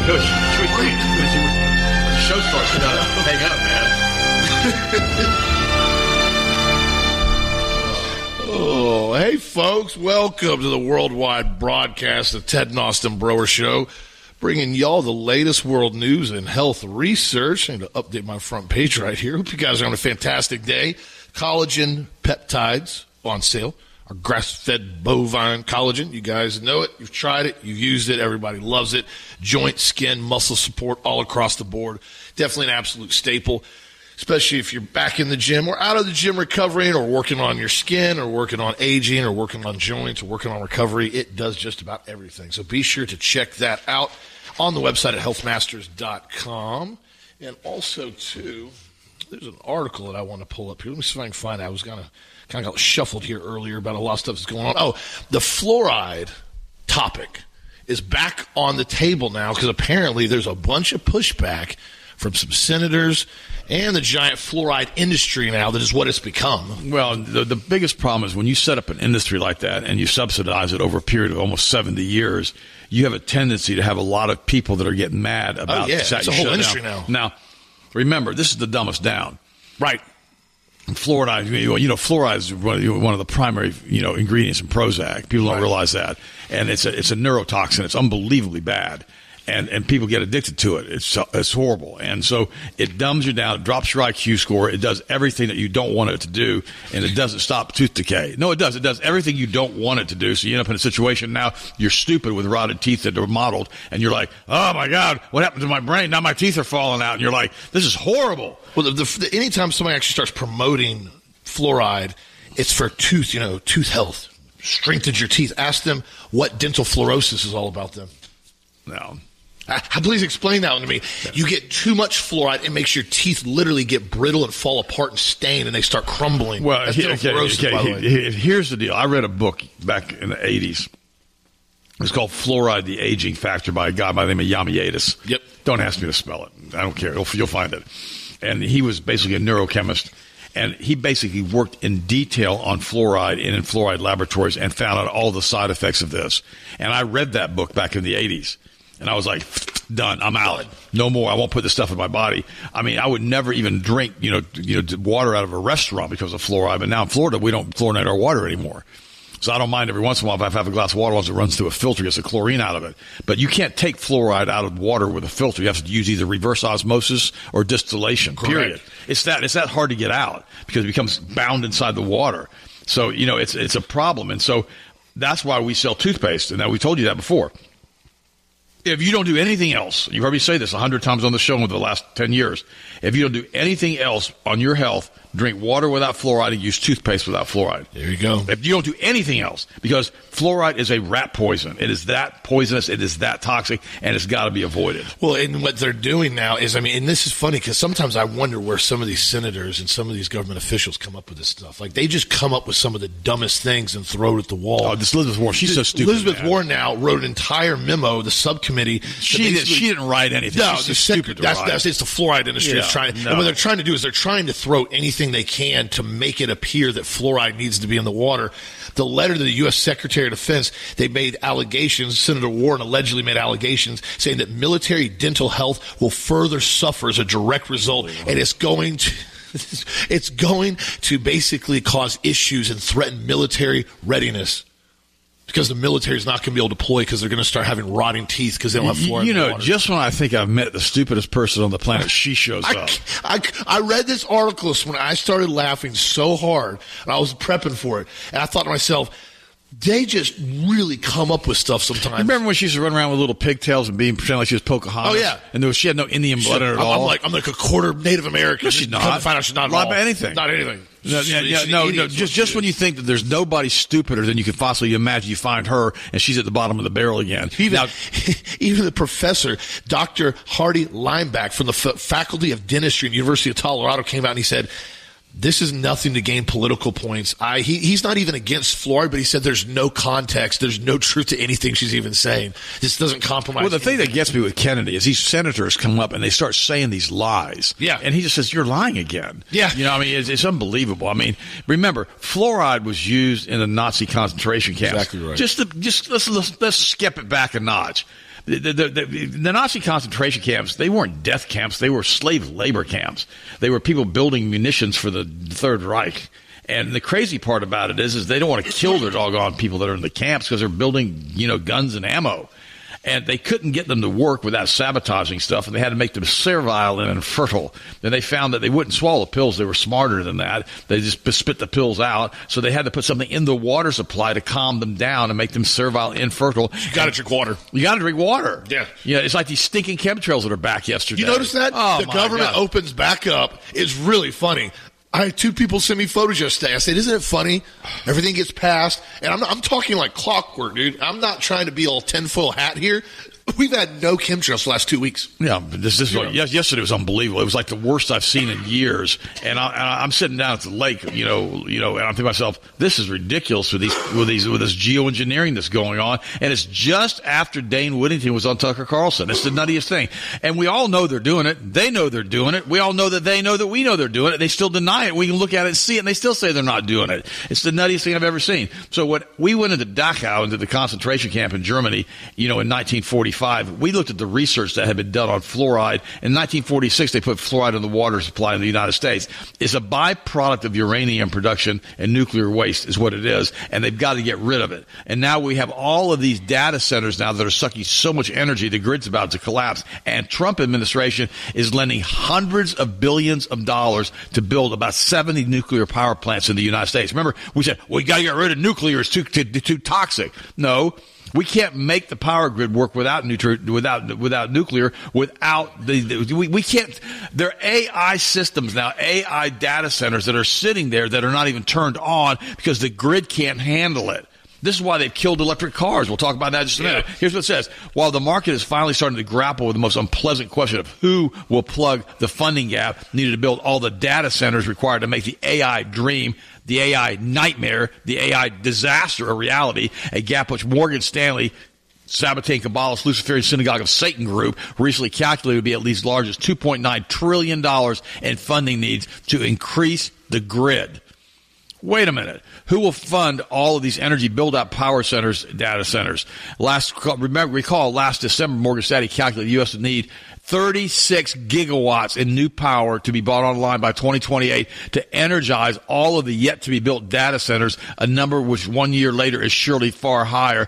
The show starts. You gotta hang up, man. Oh, hey, folks. Welcome to the worldwide broadcast of Ted and Austin Broer Show, bringing y'all the latest world news and health research. I need to update my front page right here. Hope you guys are having a fantastic day. Collagen peptides on sale. Our grass-fed bovine collagen. You guys know it. You've tried it. You've used it. Everybody loves it. Joint, skin, muscle support all across the board. Definitely an absolute staple, especially if you're back in the gym or out of the gym recovering or working on your skin or working on aging or working on joints or working on recovery. It does just about everything. So be sure to check that out on the website at healthmasters.com. And also, too, there's an article that I want to pull up here. Let me see if I can find it. I was kind of got shuffled here earlier about a lot of stuff that's going on. Oh, the fluoride topic is back on the table now because apparently there's a bunch of pushback from some senators and the giant fluoride industry now that is what it's become. Well, the biggest problem is when you set up an industry like that and you subsidize it over a period of almost 70 years, you have a tendency to have a lot of people that are getting mad about it's a whole industry now. Now, remember, this is the dumbest down. Right. Fluoride, fluoride is one of the primary, ingredients in Prozac. People don't realize that. And it's a neurotoxin. It's unbelievably bad. And people get addicted to it. It's horrible. And so it dumbs you down. It drops your IQ score. It does everything that you don't want it to do. And it doesn't stop tooth decay. No, it does. It does everything you don't want it to do. So you end up in a situation now you're stupid with rotted teeth that are modeled. And you're like, oh, my God, what happened to my brain? Now my teeth are falling out. And you're like, this is horrible. Well, anytime somebody actually starts promoting fluoride, it's for tooth health. Strengthens your teeth. Ask them what dental fluorosis is all about then. No. Please explain that one to me. You get too much fluoride, it makes your teeth literally get brittle and fall apart and stain, and they start crumbling. Well, by the way. Here's the deal. I read a book back in the 80s. It's called Fluoride, the Aging Factor by a guy by the name of Yamiatis. Yep. Don't ask me to spell it. I don't care. You'll find it. And he was basically a neurochemist. And he basically worked in detail on fluoride in fluoride laboratories and found out all the side effects of this. And I read that book back in the 80s. And I was like, done. I'm out. No more. I won't put this stuff in my body. I mean, I would never even drink, water out of a restaurant because of fluoride. But now in Florida, we don't fluorinate our water anymore. So I don't mind every once in a while if I have a glass of water once it runs through a filter, gets the chlorine out of it. But you can't take fluoride out of water with a filter. You have to use either reverse osmosis or distillation, period. It's that hard to get out because it becomes bound inside the water. So, it's a problem. And so that's why we sell toothpaste. And now we told you that before. If you don't do anything else, you've heard me say this 100 times on the show over the last 10 years. If you don't do anything else on your health, drink water without fluoride and use toothpaste without fluoride. There you go. If you don't do anything else, because fluoride is a rat poison. It is that poisonous. It is that toxic, and it's got to be avoided. Well, and what they're doing now is, and this is funny because sometimes I wonder where some of these senators and some of these government officials come up with this stuff. Like, they just come up with some of the dumbest things and throw it at the wall. Oh, this Elizabeth Warren, she's so stupid. Elizabeth Warren now wrote an entire memo, the subcommittee. She didn't write anything. No, she's stupid to write. It's the fluoride industry is trying. And what they're trying to do is they're trying to throw anything they can to make it appear that fluoride needs to be in the water. The letter to the U.S. Secretary of Defense, they made allegations. Senator Warren allegedly made allegations saying that military dental health will further suffer as a direct result, and it's going to basically cause issues and threaten military readiness. Because the military is not going to be able to deploy because they're going to start having rotting teeth because they don't have fluoride in the water. Just when I think I've met the stupidest person on the planet, she shows up. I read this article when I started laughing so hard, and I was prepping for it, and I thought to myself, they just really come up with stuff sometimes. Remember when she used to run around with little pigtails and pretend like she was Pocahontas? Oh, yeah. And she had no Indian blood in her at all? I'm like a quarter Native American. No, she's not. Come to find out she's not at all. Not anything. Not anything. No, just when you think that there's nobody stupider than you can possibly imagine, you find her, and she's at the bottom of the barrel again. Even the professor, Dr. Hardy Lineback from the Faculty of Dentistry at the University of Colorado came out and he said, this is nothing to gain political points. He's not even against fluoride, but he said there's no context. There's no truth to anything she's even saying. This doesn't compromise. Well, the thing that gets me with Kennedy is these senators come up and they start saying these lies. Yeah. And he just says, you're lying again. Yeah. It's unbelievable. Remember, fluoride was used in the Nazi concentration camps. Exactly right. Let's skip it back a notch. The Nazi concentration camps, they weren't death camps. They were slave labor camps. They were people building munitions for the Third Reich. And the crazy part about it is they don't want to kill their doggone people that are in the camps because they're building, guns and ammo. And they couldn't get them to work without sabotaging stuff, and they had to make them servile and infertile. Then they found that they wouldn't swallow pills. They were smarter than that. They just spit the pills out. So they had to put something in the water supply to calm them down and make them servile, infertile. You got to drink water. You got to drink water. Yeah. It's like these stinking chemtrails that are back yesterday. You notice that? Oh, the government opens back up. It's really funny. I had 2 people send me photos yesterday. I said, isn't it funny? Everything gets passed. And I'm talking like clockwork, dude. I'm not trying to be all tinfoil hat here. We've had no chemtrails the last 2 weeks. Yeah, yesterday was unbelievable. It was like the worst I've seen in years. And I'm sitting down at the lake, and I'm thinking to myself, this is ridiculous with this geoengineering that's going on. And it's just after Dane Whittington was on Tucker Carlson. It's the nuttiest thing. And we all know they're doing it. They know they're doing it. We all know that they know that we know they're doing it. They still deny it. We can look at it and see it, and they still say they're not doing it. It's the nuttiest thing I've ever seen. So when we went into Dachau, into the concentration camp in Germany, in 1945, we looked at the research that had been done on fluoride. In 1946, they put fluoride in the water supply in the United States. It's a byproduct of uranium production and nuclear waste is what it is, and they've got to get rid of it. And now we have all of these data centers now that are sucking so much energy, the grid's about to collapse. And Trump administration is lending hundreds of billions of dollars to build about 70 nuclear power plants in the United States. Remember, we said, we got to get rid of nuclear. It's too toxic. No. We can't make the power grid work without nuclear. We can't. There are AI systems now, AI data centers that are sitting there that are not even turned on because the grid can't handle it. This is why they've killed electric cars. We'll talk about that in just a minute. Here's what it says. While the market is finally starting to grapple with the most unpleasant question of who will plug the funding gap needed to build all the data centers required to make the AI dream, the AI nightmare, the AI disaster a reality, a gap which Morgan Stanley, Sabbatean Kabbalist Luciferian Synagogue of Satan group recently calculated would be at least as large as $2.9 trillion in funding needs to increase the grid. Wait a minute. Who will fund all of these energy build-out power centers, data centers? Recall last December, Morgan Stanley calculated the U.S. would need 36 gigawatts in new power to be brought online by 2028 to energize all of the yet-to-be-built data centers, a number which 1 year later is surely far higher.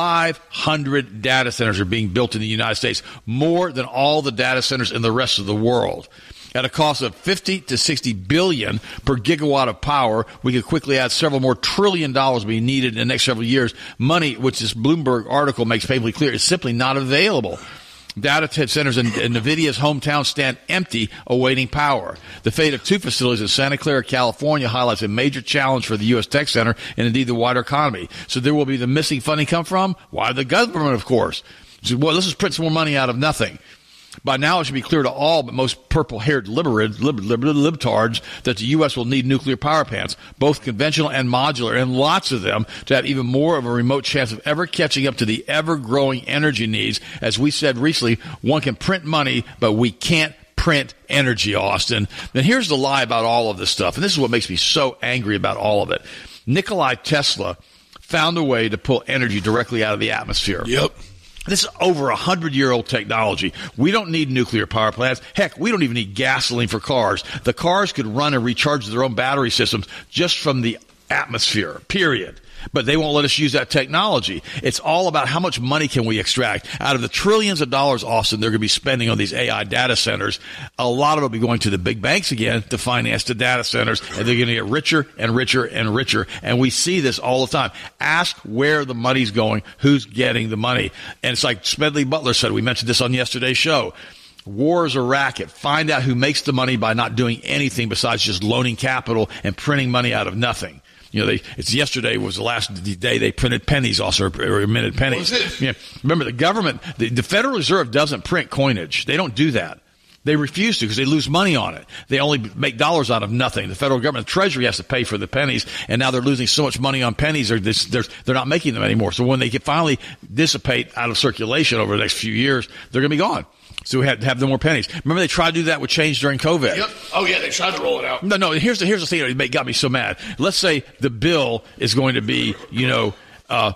500 data centers are being built in the United States, more than all the data centers in the rest of the world. At a cost of $50 to $60 billion per gigawatt of power, we could quickly add several more $1 trillion being needed in the next several years. Money, which this Bloomberg article makes painfully clear, is simply not available. Data centers in NVIDIA's hometown stand empty, awaiting power. The fate of 2 facilities in Santa Clara, California, highlights a major challenge for the U.S. tech center and indeed the wider economy. So there will be the missing funding come from? Why, the government, of course. So, well, this is print some more money out of nothing. By now, it should be clear to all but most purple-haired libtards that the U.S. will need nuclear power plants, both conventional and modular, and lots of them, to have even more of a remote chance of ever catching up to the ever-growing energy needs. As we said recently, one can print money, but we can't print energy, Austin. And here's the lie about all of this stuff, and this is what makes me so angry about all of it. Nikola Tesla found a way to pull energy directly out of the atmosphere. Yep. This is over 100-year-old technology. We don't need nuclear power plants. Heck, we don't even need gasoline for cars. The cars could run and recharge their own battery systems just from the atmosphere, period. But they won't let us use that technology. It's all about how much money can we extract. Out of the trillions of dollars, Austin, they're going to be spending on these AI data centers, a lot of it will be going to the big banks again to finance the data centers, and they're going to get richer and richer and richer. And we see this all the time. Ask where the money's going, who's getting the money. And it's like Smedley Butler said, we mentioned this on yesterday's show. War is a racket. Find out who makes the money by not doing anything besides just loaning capital and printing money out of nothing. Yesterday was the last day they printed pennies also, or minted pennies. Remember, the government, the Federal Reserve doesn't print coinage. They don't do that. They refuse to because they lose money on it. They only make dollars out of nothing. The federal government, the Treasury, has to pay for the pennies, and now they're losing so much money on pennies, they're not making them anymore. So when they can finally dissipate out of circulation over the next few years, they're going to be gone. So we had to have no more pennies. Remember, they tried to do that with change during COVID. Yep. Oh, yeah, they tried to roll it out. No. Here's the thing that got me so mad. Let's say the bill is going to be, a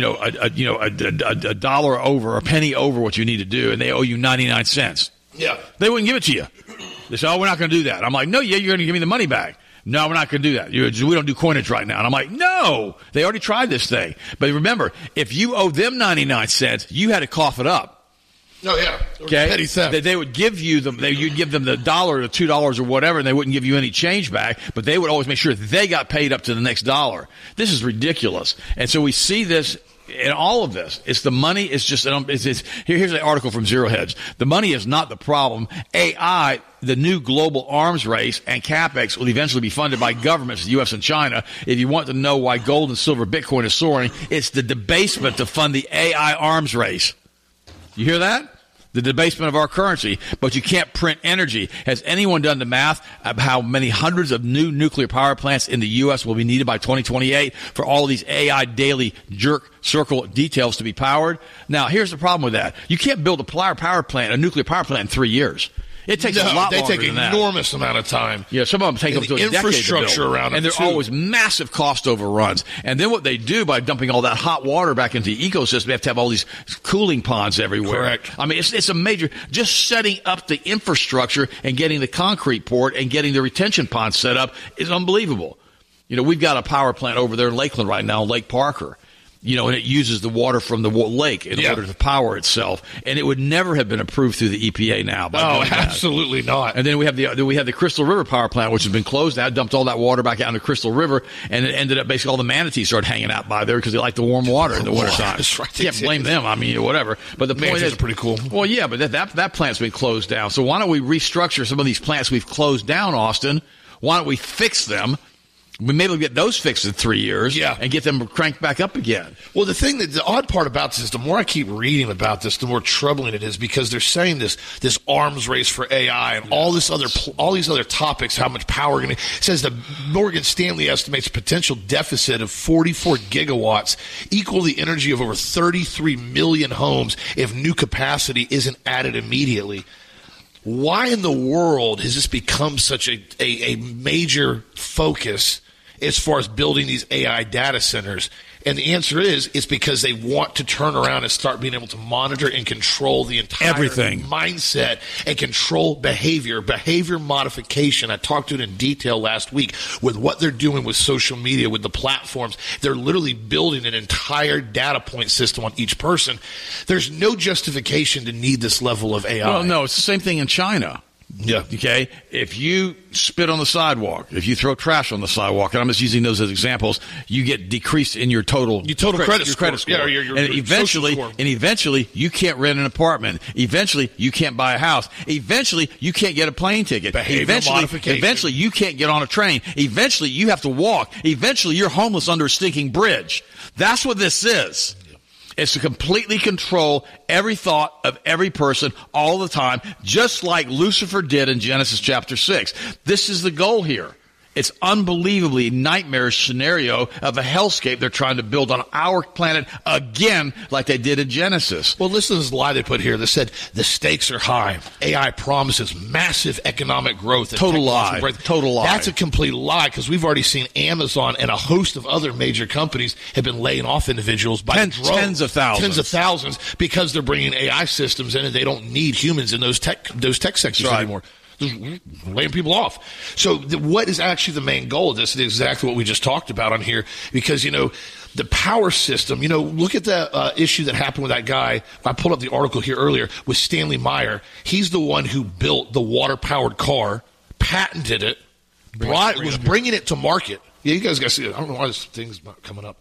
dollar over, a penny over what you need to do, and they owe you 99 cents. Yeah. They wouldn't give it to you. They say, oh, we're not going to do that. I'm like, no, yeah, you're going to give me the money back. No, we're not going to do that. We don't do coinage right now. And I'm like, no, they already tried this thing. But remember, if you owe them 99 cents, you had to cough it up. Oh, yeah. Okay. Petty theft. They would give you you'd give them the $1 or $2 or whatever, and they wouldn't give you any change back, but they would always make sure they got paid up to the next dollar. This is ridiculous. And so we see this in all of this. It's the money. It's just, here's an article from Zero Hedge. The money is not the problem. AI, the new global arms race, and CapEx will eventually be funded by governments, the U.S. and China. If you want to know why gold and silver, Bitcoin is soaring, it's the debasement to fund the AI arms race. You hear that? The debasement of our currency. But you can't print energy. Has anyone done the math of how many hundreds of new nuclear power plants in the U.S. will be needed by 2028 for all of these AI daily jerk circle details to be powered? Now, here's the problem with that. You can't build a nuclear power plant in 3 years. It takes a lot longer than that. They take an enormous amount of time. Yeah, some of them take up to a decade to build. Infrastructure around them, and they're always massive cost overruns. And then what they do by dumping all that hot water back into the ecosystem, they have to have all these cooling ponds everywhere. Correct. I mean, it's a major, just setting up the infrastructure and getting the concrete poured and getting the retention ponds set up is unbelievable. You know, we've got a power plant over there in Lakeland right now, Lake Parker. You know, and it uses the water from the lake in order to power itself, and it would never have been approved through the EPA now. Absolutely not. And then we have the Crystal River power plant, which has been closed now. Dumped all that water back out into Crystal River, and it ended up basically all the manatees started hanging out by there because they like the warm water in the wintertime. That's right. Can't blame them. I mean, whatever. But the point is, pretty cool. Well, yeah, but that plant's been closed down. So why don't we restructure some of these plants we've closed down, Austin? Why don't we fix them? We maybe get those fixed in 3 years and get them cranked back up again. Well, the odd part about this is the more I keep reading about this, the more troubling it is because they're saying this arms race for AI and all these other topics, how much power it says that Morgan Stanley estimates a potential deficit of 44 gigawatts, equal the energy of over 33 million homes if new capacity isn't added immediately. Why in the world has this become such a major focus as far as building these AI data centers? And the answer is, it's because they want to turn around and start being able to monitor and control the entire mindset and control behavior modification. I talked to it in detail last week with what they're doing with social media, with the platforms. They're literally building an entire data point system on each person. There's no justification to need this level of AI. Well, no, it's the same thing in China. Yeah. Okay. If you spit on the sidewalk, if you throw trash on the sidewalk, and I'm just using those as examples, you get decreased in your total credit score. Yeah, and eventually you can't rent an apartment. Eventually you can't buy a house. Eventually you can't get a plane ticket. Eventually you can't get on a train. Eventually you have to walk. Eventually you're homeless under a stinking bridge. That's what this is. It's to completely control every thought of every person all the time, just like Lucifer did in Genesis chapter 6. This is the goal here. It's unbelievably nightmarish scenario of a hellscape they're trying to build on our planet again, like they did in Genesis. Well, listen to this lie they put here. They said the stakes are high. AI promises massive economic growth. Total lie. Total lie. That's a complete lie because we've already seen Amazon and a host of other major companies have been laying off individuals by tens of thousands because they're bringing AI systems in and they don't need humans in those tech sectors anymore. Just laying people off. So what is actually the main goal of this? It is exactly what we just talked about on here because, the power system, look at the issue that happened with that guy. I pulled up the article here earlier with Stanley Meyer. He's the one who built the water-powered car, patented it, was bringing it to market. Yeah, you guys got to see it. I don't know why this thing's not coming up.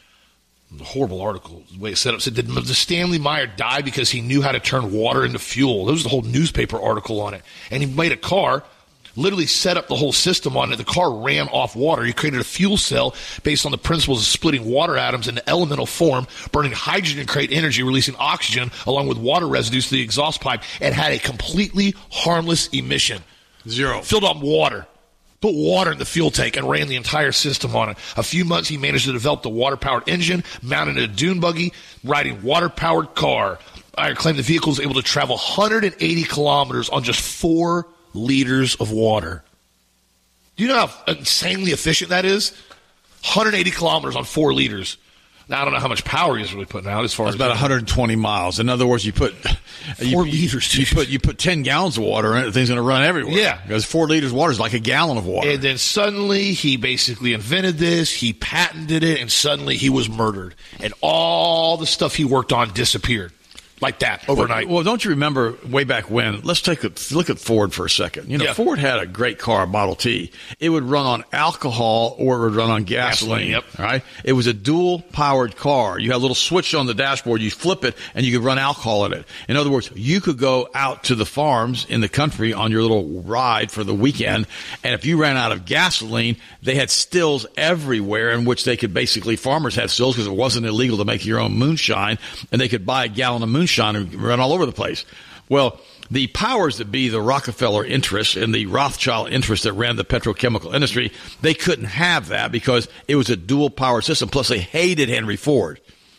The horrible article, the way it's set up, said, did the Stanley Meyer die because he knew how to turn water into fuel? There was the whole newspaper article on it. And he made a car, literally set up the whole system on it. The car ran off water. He created a fuel cell based on the principles of splitting water atoms into elemental form, burning hydrogen to create energy, releasing oxygen along with water residues through the exhaust pipe, and had a completely harmless emission. Zero. Filled up water. Put water in the fuel tank and ran the entire system on it. A few months, he managed to develop the water-powered engine, mounted a dune buggy, riding water-powered car. I claim the vehicle is able to travel 180 kilometers on just 4 liters of water. Do you know how insanely efficient that is? 180 kilometers on 4 liters. Now, I don't know how much power he's really putting out as far as about 120 miles. In other words, you put 4 liters. You put 10 gallons of water in it, the thing's going to run everywhere. Yeah. Because 4 liters of water is like a gallon of water. And then suddenly he basically invented this, he patented it, and suddenly he was murdered. And all the stuff he worked on disappeared. Like that, overnight. Well, don't you remember way back when? Let's take a look at Ford for a second. You know, Ford had a great car, Model T. It would run on alcohol or it would run on gasoline. Yep. Right? It was a dual-powered car. You had a little switch on the dashboard. You flip it, and you could run alcohol in it. In other words, you could go out to the farms in the country on your little ride for the weekend, and if you ran out of gasoline, they had stills everywhere in which they could basically, farmers had stills because it wasn't illegal to make your own moonshine, and they could buy a gallon of moonshine and run all over the place. Well, the powers that be, the Rockefeller interests and the Rothschild interests that ran the petrochemical industry, they couldn't have that because it was a dual power system. Plus, they hated Henry Ford.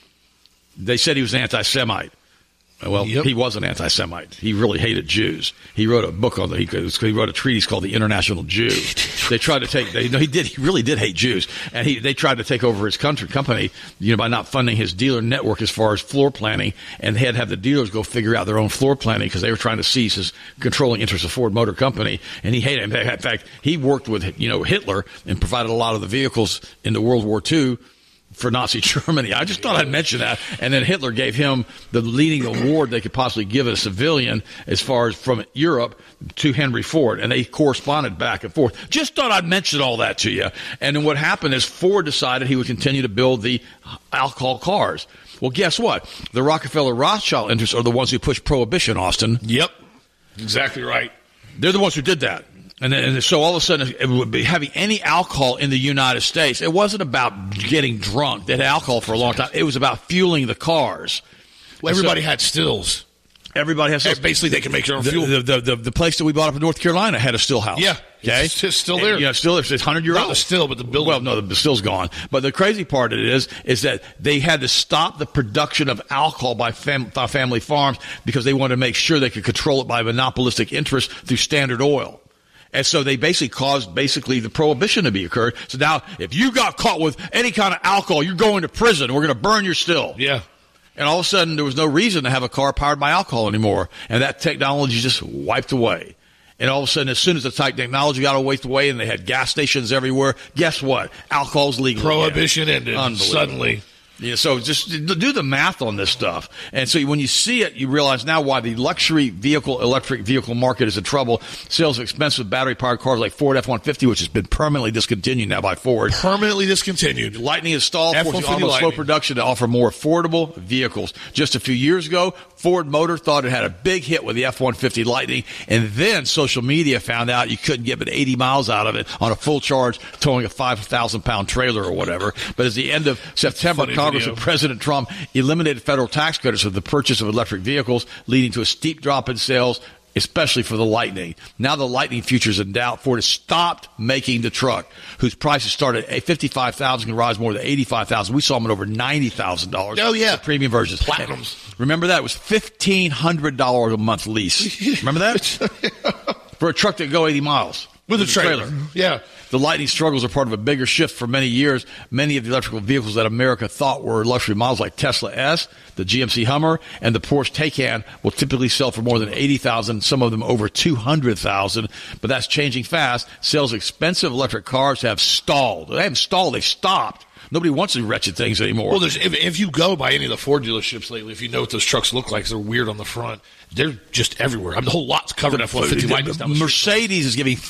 They said he was an anti-Semite. Well, he was an anti-Semite. He really hated Jews. He wrote a book on he wrote a treatise called The International Jew. They tried to take. He really did hate Jews, and they tried to take over his company, by not funding his dealer network as far as floor planning, and they had to have the dealers go figure out their own floor planning because they were trying to seize his controlling interest of Ford Motor Company, and he hated him. In fact, he worked with Hitler and provided a lot of the vehicles in the World War II. For Nazi Germany. I just thought I'd mention that. And then Hitler gave him the leading award they could possibly give a civilian as far as from Europe to Henry Ford. And they corresponded back and forth. Just thought I'd mention all that to you. And then what happened is Ford decided he would continue to build the alcohol cars. Well, guess what? The Rockefeller Rothschild interests are the ones who pushed prohibition, Austin. Yep. Exactly right. They're the ones who did that. And so all of a sudden, it would be having any alcohol in the United States. It wasn't about getting drunk. They had alcohol for a long time. It was about fueling the cars. Well, everybody had stills. Everybody has stills. Basically, they can make their own fuel. The place that we bought up in North Carolina had a still house. Yeah. Okay. It's still there. Yeah, still it's 100-year-old. Not the still, but the building. Well, no, the still's gone. But the crazy part of it is that they had to stop the production of alcohol by family farms because they wanted to make sure they could control it by monopolistic interest through Standard Oil. And so they basically caused the prohibition to be occurred. So now if you got caught with any kind of alcohol, you're going to prison. We're going to burn your still. Yeah. And all of a sudden there was no reason to have a car powered by alcohol anymore. And that technology just wiped away. And all of a sudden, as soon as the technology got wiped away and they had gas stations everywhere, guess what? Alcohol's legal. Prohibition ended suddenly. Yeah, so just do the math on this stuff. And so when you see it, you realize now why the luxury electric vehicle market is in trouble. Sales of expensive battery-powered cars like Ford F-150, which has been permanently discontinued now by Ford. Permanently discontinued. Lightning is stalled, forcing almost slow production to offer more affordable vehicles. Just a few years ago, Ford Motor thought it had a big hit with the F-150 Lightning, and then social media found out you couldn't get but 80 miles out of it on a full charge, towing a 5,000-pound trailer or whatever. But at the end of September, Congress and President Trump eliminated federal tax credits for the purchase of electric vehicles, leading to a steep drop in sales, especially for the Lightning. Now the Lightning future is in doubt. Ford has stopped making the truck, whose prices started at $55,000 can rise more than $85,000. We saw them at over $90,000. Oh, yeah. The premium versions. Platinums. Remember that? It was $1,500 a month lease. Remember that? For a truck that go 80 miles. With a trailer. Yeah. The Lightning struggles are part of a bigger shift for many years. Many of the electrical vehicles that America thought were luxury models like Tesla S, the GMC Hummer, and the Porsche Taycan will typically sell for more than $80,000, some of them over $200,000. But that's changing fast. Sales of expensive electric cars have stalled. They haven't stalled. They've stopped. Nobody wants these wretched things anymore. Well, if you go by any of the Ford dealerships lately, if you know what those trucks look like, 'cause they're weird on the front. They're just everywhere. I mean, the whole lot's covered in F-150 Lightnings down the street. Mercedes is giving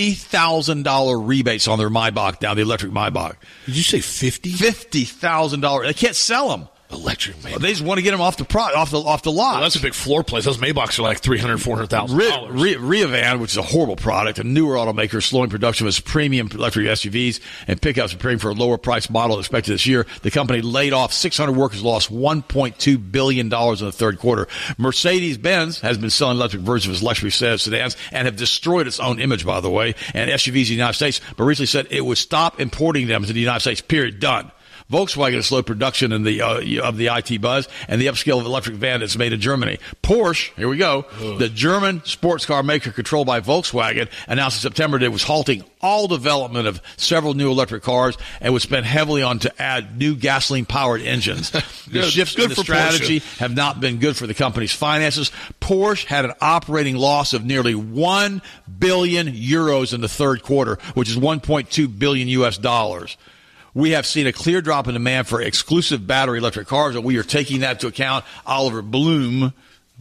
$50,000 rebates on their Maybach now, the electric Maybach. Did you say 50? $50,000. They can't sell them. Electric Maybach. They just want to get them off the lot. Well, that's a big floor place. Those Maybachs are like $300,000, $400,000. Rivian, which is a horrible product, a newer automaker slowing production of its premium electric SUVs and pickups, preparing for a lower price model expected this year. The company laid off 600 workers, lost $1.2 billion in the third quarter. Mercedes-Benz has been selling electric versions of its luxury sedans and have destroyed its own image, by the way, and SUVs in the United States, but recently said it would stop importing them to the United States, period, done. Volkswagen has slowed production of the IT Buzz and the upscale of electric van that's made in Germany. Porsche, here we go, the German sports car maker controlled by Volkswagen, announced in September that it was halting all development of several new electric cars and would spend heavily on to add new gasoline-powered engines. The shifts in the strategy have not been good for the company's finances. Porsche had an operating loss of nearly 1 billion euros in the third quarter, which is 1.2 billion US dollars. We have seen a clear drop in demand for exclusive battery electric cars, and we are taking that into account. Oliver Bloom,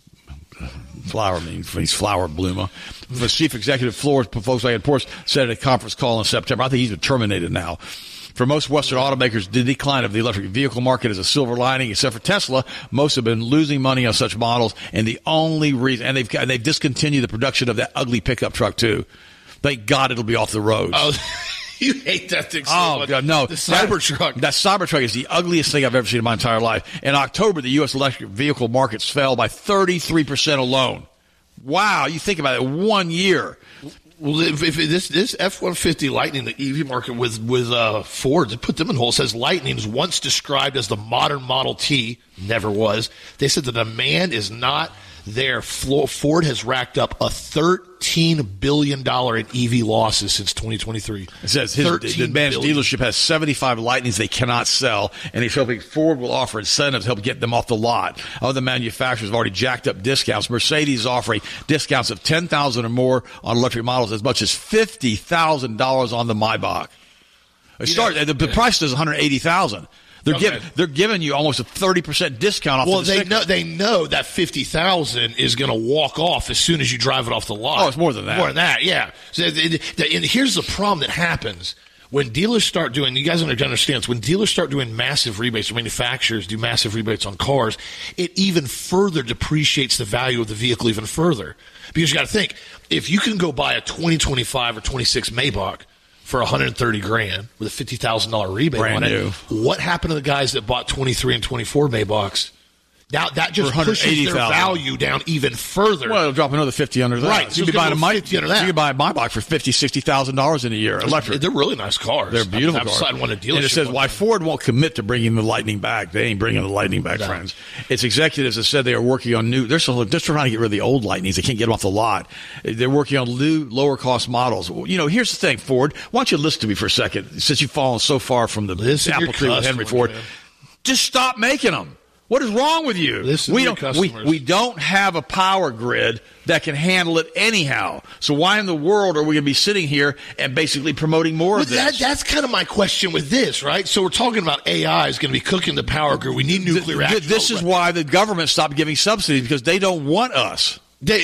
flower means flower bloomer, the chief executive for Volkswagen Porsche, said at a conference call in September. I think he's been terminated now. For most Western automakers, the decline of the electric vehicle market is a silver lining. Except for Tesla, most have been losing money on such models, and the only reason, and they've discontinued the production of that ugly pickup truck too. Thank God it'll be off the roads. Oh, you hate that thing so much. God, no. The Cybertruck. That Cybertruck is the ugliest thing I've ever seen in my entire life. In October, the U.S. electric vehicle markets fell by 33% alone. Wow, you think about it, 1 year. Well, if this F-150 Lightning, the EV market with Ford, to put them in whole, says Lightning is once described as the modern Model T, never was. They said the demand is not there. Ford has racked up a $13 billion in EV losses since 2023. It says the man's dealership has 75 Lightnings they cannot sell, and he's hoping Ford will offer incentives to help get them off the lot. Other manufacturers have already jacked up discounts. Mercedes is offering discounts of $10,000 or more on electric models, as much as $50,000 on the Maybach. The price is $180,000. They're giving you almost a 30% discount off. Well, they know that 50,000 is going to walk off as soon as you drive it off the lot. Oh, it's more than that. More than that, yeah. So, and here's the problem that happens when dealers start doing. You guys understand this. When dealers start doing massive rebates, or manufacturers do massive rebates on cars, it even further depreciates the value of the vehicle even further. Because you got to think, if you can go buy a 2025 or 26 Maybach for $130,000 with a $50,000 rebate brand on it. New. What happened to the guys that bought 23 and 24 Maybachs? Now that just pushes their value down even further. Well, it'll drop another $50 under that. Right, so you can buy a Maybach for $50,000-$60,000 in a year. Electric. They're really nice cars. They're beautiful cars. I want a dealership. And it says why Ford won't commit to bringing the Lightning back. They ain't bringing the Lightning back, friends. Its executives have said they are working on new. They're just trying to get rid of the old Lightnings. They can't get them off the lot. They're working on new, lower cost models. You know, here's the thing, Ford. Why don't you listen to me for a second? Since you've fallen so far from the apple tree with Henry Ford, just stop making them. What is wrong with you? We don't have a power grid that can handle it anyhow. So why in the world are we going to be sitting here and basically promoting more of this? That's kind of my question with this, right? So we're talking about AI is going to be cooking the power grid. We need nuclear action. This is why the government stopped giving subsidies, because they don't want us.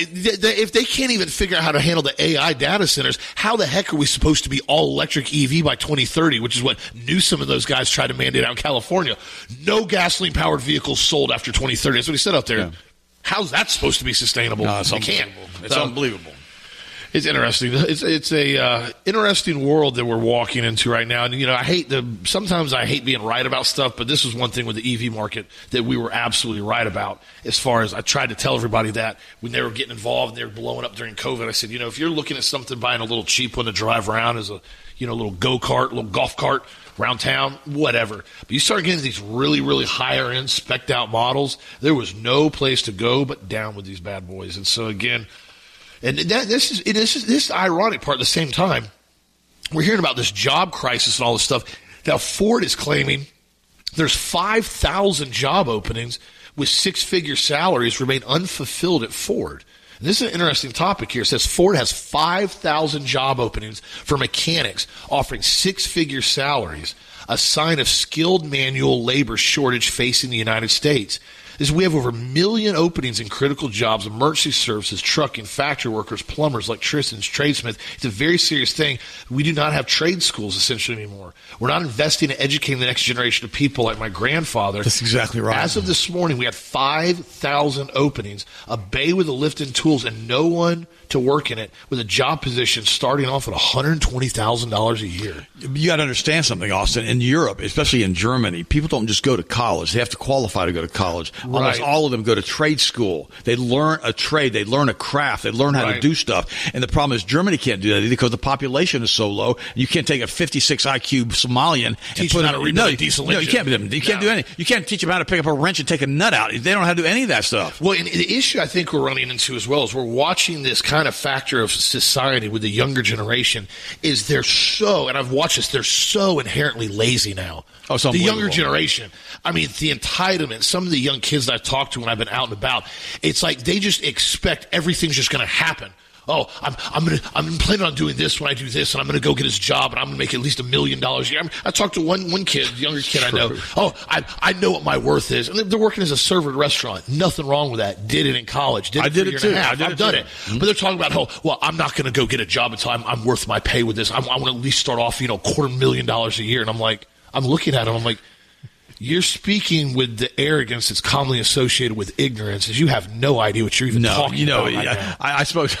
If they can't even figure out how to handle the AI data centers, how the heck are we supposed to be all electric EV by 2030, which is what Newsom and those guys tried to mandate out in California? No gasoline powered vehicles sold after 2030. That's what he said out there. Yeah. How's that supposed to be sustainable? No, it's unbelievable. It's unbelievable. It's interesting. It's a interesting world that we're walking into right now. And, you know, sometimes I hate being right about stuff, but this was one thing with the EV market that we were absolutely right about. As far as I tried to tell everybody that when they were getting involved and they were blowing up during COVID, I said, you know, if you're looking at something, buying a little cheap one to drive around as a, you know, little go-kart, little golf cart around town, whatever. But you start getting these really, really higher end spec'd out models, there was no place to go but down with these bad boys. And so again, and this is ironic part at the same time. We're hearing about this job crisis and all this stuff. Now, Ford is claiming there's 5,000 job openings with six-figure salaries remain unfulfilled at Ford. And this is an interesting topic here. It says Ford has 5,000 job openings for mechanics offering six-figure salaries, a sign of skilled manual labor shortage facing the United States. We have over 1 million openings in critical jobs, emergency services, trucking, factory workers, plumbers, electricians, tradesmen. It's a very serious thing. We do not have trade schools essentially anymore. We're not investing in educating the next generation of people like my grandfather. That's exactly right. As of this morning, we had 5,000 openings, a bay with a lift and tools, and no one to work in it, with a job position starting off at $120,000 a year. You got to understand something, Austin. in Europe, especially in Germany, people don't just go to college. They have to qualify to go to college. Right. Almost all of them go to trade school. They learn a trade. They learn a craft. They learn how to do stuff. And the problem is Germany can't do that either because the population is so low. You can't take a 56 IQ Somalian and put him how to rebuild a diesel engine. You can't. You can't do anything. You can't teach them how to pick up a wrench and take a nut out. They don't know how to do any of that stuff. Well, and the issue I think we're running into as well is we're watching this kind of factor of society with the younger generation is they're so, and I've watched this, they're so inherently lazy now. Oh, the younger generation. I mean, the entitlement, some of the young kids that I've talked to when I've been out and about, it's like they just expect everything's just going to happen. Oh, I'm planning on doing this when I do this, and I'm going to go get his job, and I'm going to make at least $1 million a year. I talked to one kid, younger kid I know. Oh, I know what my worth is, and they're working as a server at a rrestaurant. Nothing wrong with that. Did it in college. I did it too. I've done it. But they're talking about, oh, well, I'm not going to go get a job until I'm worth my pay with this. I want to at least start off, $250,000 a year, and I'm looking at him. I'm like, you're speaking with the arrogance that's commonly associated with ignorance, as you have no idea what you're even talking about. I suppose.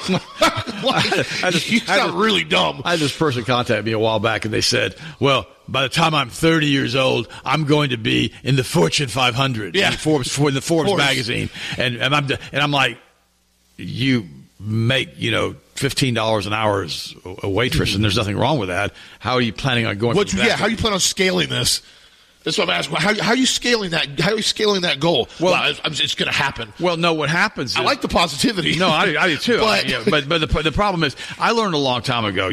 You sound really dumb. I had this person contact me a while back, and they said, well, by the time I'm 30 years old, I'm going to be in the Fortune 500, in the Forbes magazine. And I'm like, you make, $15 an hour as a waitress, and there's nothing wrong with that. How are you planning on going? How are you planning on scaling this? That's what I'm asking. How are you scaling that? How are you scaling that goal? Well, it's going to happen. Well, no. What happens? I like the positivity. No, I do too. But the problem is, I learned a long time ago.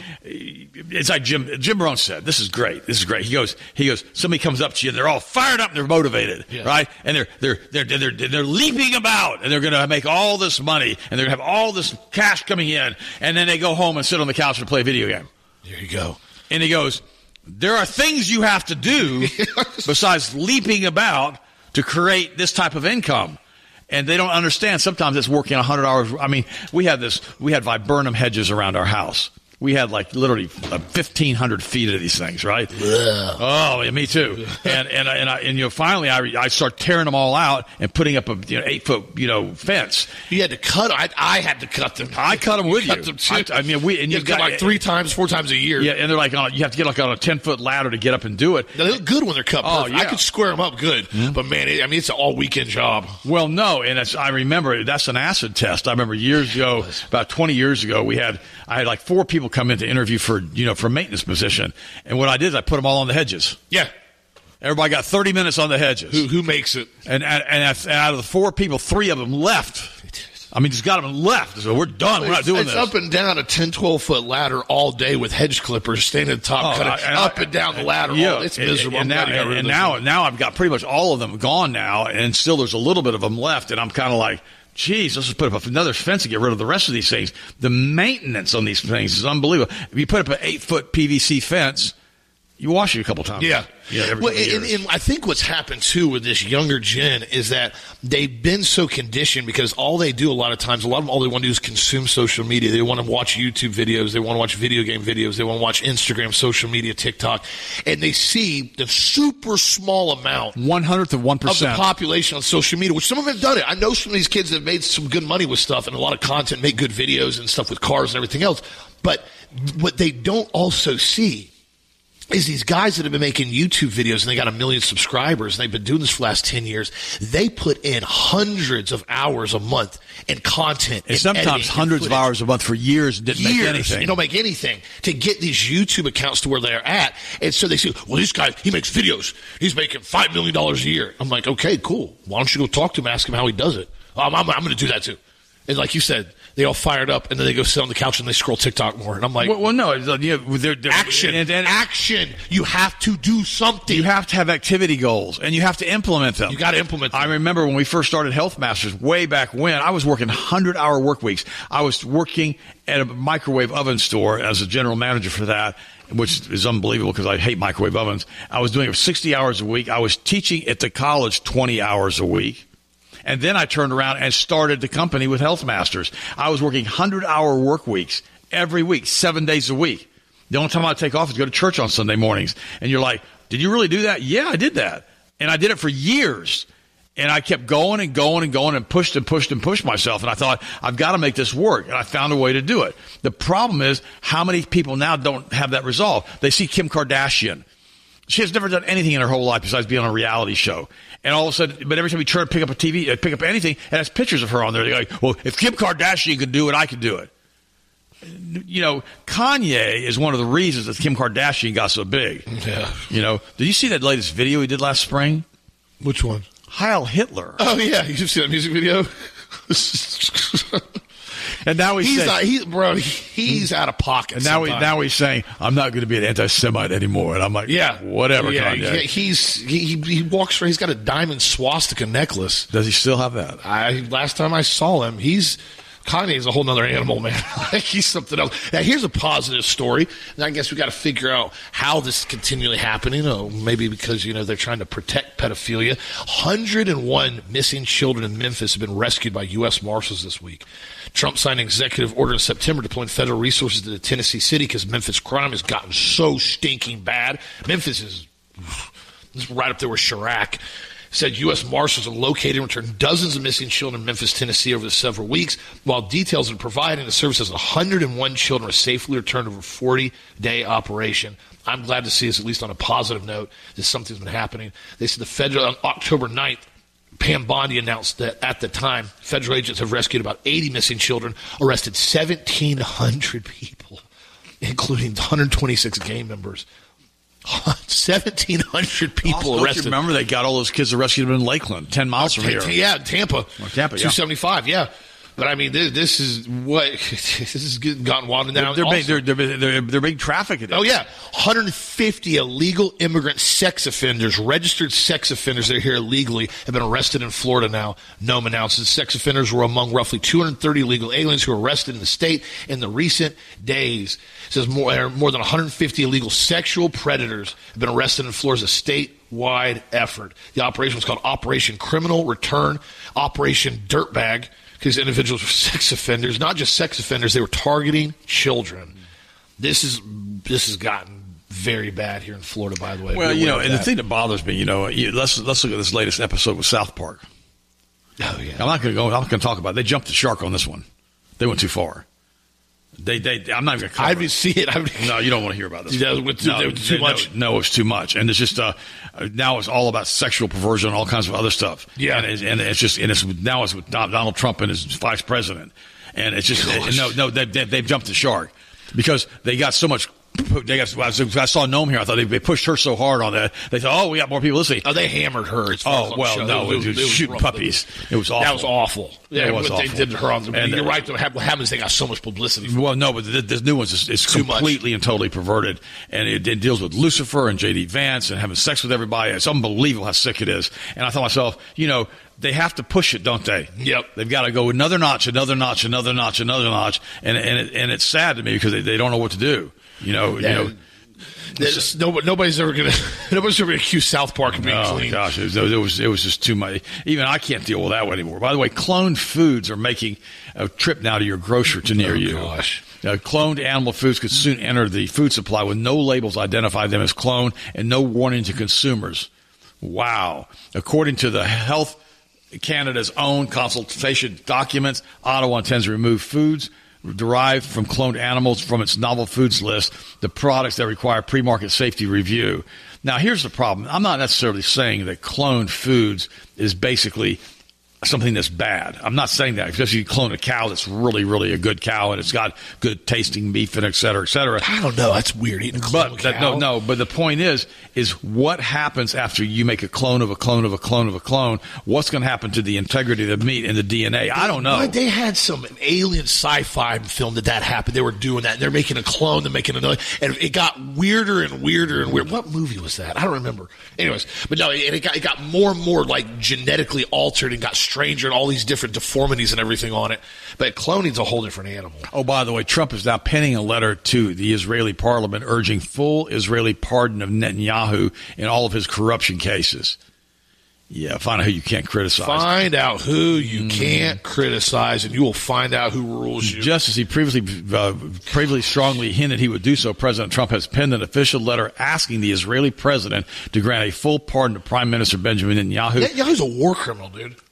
It's like Jim Rohn said. This is great. He goes. Somebody comes up to you, and they're all fired up, and they're motivated, right? And they're leaping about, and they're going to make all this money, and they're going to have all this cash coming in, and then they go home and sit on the couch and play a video game. There you go. And he goes, there are things you have to do besides leaping about to create this type of income. And they don't understand. Sometimes it's working 100 hours. I mean, we had viburnum hedges around our house. We had like literally 1,500 feet of these things, right? Yeah. Oh, yeah, me too. And finally I start tearing them all out and putting up a 8-foot fence. You had to cut. I had to cut them. I cut them with you. Them too. You got like 4 times a year. Yeah, and they're like you have to get like on a 10-foot ladder to get up and do it. Now, they look good when they're cut. Oh, yeah. I could square them up good, but man, it's an all weekend job. Well, no, and I remember that's an acid test. I remember years ago, about 20 years ago, I had like 4 people come in to interview for a maintenance position, and what I did is I put them all on the hedges. Yeah, everybody got 30 minutes on the hedges. Who makes it? And out of the 4 people, 3 of them left. I mean, just got them left. So we're done. We're not doing this. It's up and down a 10, 12-foot ladder all day with hedge clippers, standing at the top, up and down the ladder. Yeah, it's miserable. And now I've got pretty much all of them gone now, and still there's a little bit of them left, and I'm kind of like, geez, let's just put up another fence and get rid of the rest of these things. The maintenance on these things is unbelievable. If you put up an 8-foot PVC fence, you wash it a couple times. Yeah. Well, and I think what's happened, too, with this younger gen is that they've been so conditioned because all they do a lot of times, all they want to do is consume social media. They want to watch YouTube videos. They want to watch video game videos. They want to watch Instagram, social media, TikTok. And they see the super small amount 1/100 of 1% of the population on social media, which some of them have done it. I know some of these kids have made some good money with stuff and a lot of content, make good videos and stuff with cars and everything else. But what they don't also see is these guys that have been making YouTube videos and they got 1 million subscribers and they've been doing this for the last 10 years. They put in hundreds of hours a month in content. And sometimes hundreds of hours a month for years and didn't make anything. You don't make anything to get these YouTube accounts to where they're at. And so they say, well, this guy, he makes videos. He's making $5 million a year. I'm like, okay, cool. Why don't you go talk to him, ask him how he does it? I'm going to do that too. And like you said, they all fired up, and then they go sit on the couch and they scroll TikTok more. And I'm like, well no, they're action, action. You have to do something. You have to have activity goals, and you have to implement them. You got to implement them. I remember when we first started Health Masters way back when, I was working 100-hour work weeks. I was working at a microwave oven store as a general manager for that, which is unbelievable because I hate microwave ovens. I was doing it for 60 hours a week. I was teaching at the college 20 hours a week. And then I turned around and started the company with Health Masters. I was working 100-hour work weeks every week, 7 days a week. The only time I take off is go to church on Sunday mornings. And you're like, did you really do that? Yeah, I did that. And I did it for years. And I kept going and going and going and pushed and pushed and pushed myself. And I thought, I've got to make this work. And I found a way to do it. The problem is how many people now don't have that resolve. They see Kim Kardashian. She has never done anything in her whole life besides being on a reality show. And all of a sudden, but every time you try to pick up a TV, pick up anything, it has pictures of her on there. They're like, well, if Kim Kardashian could do it, I could do it. You know, Kanye is one of the reasons that Kim Kardashian got so big. Yeah. You know, did you see that latest video he did last spring? Which one? Heil Hitler. Oh, yeah. You see that music video? And now he's out of pocket. And now he's saying, I'm not going to be an anti-Semite anymore. And I'm like, whatever, yeah, Kanye. He walks around. He's got a diamond swastika necklace. Does he still have that? Last time I saw him, Kanye's a whole nother animal, man. He's something else. Now, here's a positive story. And I guess we got to figure out how this is continually happening. Oh, maybe because, they're trying to protect pedophilia. 101 missing children in Memphis have been rescued by U.S. Marshals this week. Trump signed an executive order in September deploying federal resources to the Tennessee city because Memphis crime has gotten so stinking bad. Memphis is right up there with Chirac. Said U.S. Marshals have located and returned dozens of missing children in Memphis, Tennessee over the several weeks. While details are provided, the service says 101 children were safely returned over a 40-day operation. I'm glad to see this, at least on a positive note, that something's been happening. They said the federal, on October 9th, Pam Bondi announced that at the time, federal agents have rescued about 80 missing children, arrested 1,700 people, including 126 gang members. 1,700 people arrested. You remember they got all those kids arrested in Lakeland, 10 miles from here. Yeah, Tampa. Tampa, 275, yeah. But I mean, this is gotten wild. And now they're big traffic. Oh yeah, 150 illegal immigrant sex offenders, registered sex offenders that are here illegally, have been arrested in Florida now. Nome announces sex offenders were among roughly 230 illegal aliens who were arrested in the state in the recent days. It says more than 150 illegal sexual predators have been arrested in Florida as a statewide effort. The operation was called Operation Criminal Return, Operation Dirtbag. Because individuals were sex offenders, not just sex offenders, they were targeting children. This has gotten very bad here in Florida, by the way. Well, and the thing that bothers me, let's look at this latest episode with South Park. Oh yeah, I'm not going to talk about it. They jumped the shark on this one. They went too far. I'm not even going to cover I didn't see it. No, you don't want to hear about this. Too much. No, it's too much, and it's just now it's all about sexual perversion and all kinds of other stuff. Yeah, and it's now it's with Donald Trump and his vice president, and it's just they've jumped the shark because they got so much. I saw Nome here. I thought they pushed her so hard on that. They thought, we got more people listening. Oh, they hammered her. It was shooting puppies. It was awful. That was awful. Yeah, it was what awful. they did to her. And you're right. What happens? They got so much publicity. Well, no, but this new one's is completely and totally perverted, and it deals with Lucifer and J.D. Vance and having sex with everybody. It's unbelievable how sick it is. And I thought to myself, they have to push it, don't they? Yep. They've got to go another notch, and it's sad to me because they don't know what to do. Nobody's ever gonna accuse South Park of being clean. Gosh, it was just too much. Even I can't deal with that one anymore. By the way, cloned foods are making a trip now to your grocer to near you. Gosh. Now, cloned animal foods could soon enter the food supply with no labels identify them as cloned and no warning to consumers. Wow. According to the Health Canada's own consultation documents, Ottawa intends to remove foods derived from cloned animals from its novel foods list, the products that require pre-market safety review. Now, here's the problem. I'm not necessarily saying that cloned foods is basically something that's bad. I'm not saying that, because you clone a cow that's really, really a good cow and it's got good tasting beef and et cetera, et cetera. I don't know. That's weird, eating a clone cow. But the point is what happens after you make a clone of a clone of a clone of a clone? What's going to happen to the integrity of the meat and the DNA? I don't know. They had some alien sci-fi film that happened. They were doing that. And they're making a clone, they're making another. And it got weirder and weirder and weird. What movie was that? I don't remember. Anyways, but no, it got more and more like genetically altered and got stranger and all these different deformities and everything on it. But cloning's a whole different animal. Oh, by the way, Trump is now penning a letter to the Israeli parliament urging full Israeli pardon of Netanyahu in all of his corruption cases. Yeah, find out who you can't criticize. Find out who you can't criticize, and you will find out who rules you. Just as he previously strongly hinted he would do so, President Trump has penned an official letter asking the Israeli president to grant a full pardon to Prime Minister Benjamin Netanyahu. Netanyahu's a war criminal, dude.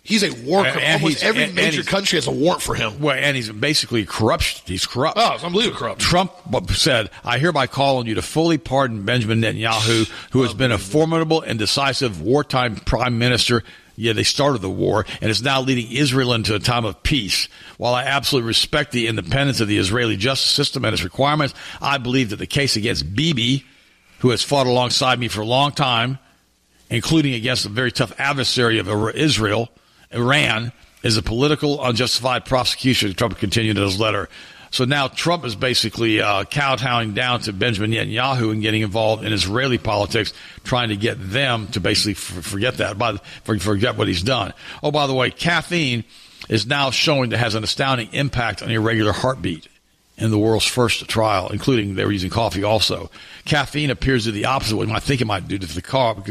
He's a war criminal. Almost every major country has a warrant for him. Well, and he's basically corrupt. He's corrupt. Oh, it's unbelievably corrupt. Trump said, I hereby call on you to fully pardon Benjamin Netanyahu, who has been a formidable and decisive wartime prime minister. Yeah, they started the war and is now leading Israel into a time of peace. While I absolutely respect the independence of the Israeli justice system and its requirements, I believe that the case against Bibi, who has fought alongside me for a long time, including against a very tough adversary of Israel, Iran, is a political, unjustified prosecution, Trump continued in his letter. So now Trump is basically kowtowing down to Benjamin Netanyahu and getting involved in Israeli politics, trying to get them to basically forget what he's done. Oh, by the way, caffeine is now showing that it has an astounding impact on irregular heartbeat in the world's first trial, including they were using coffee also. Caffeine appears to do the opposite of what I think it might do to the cup.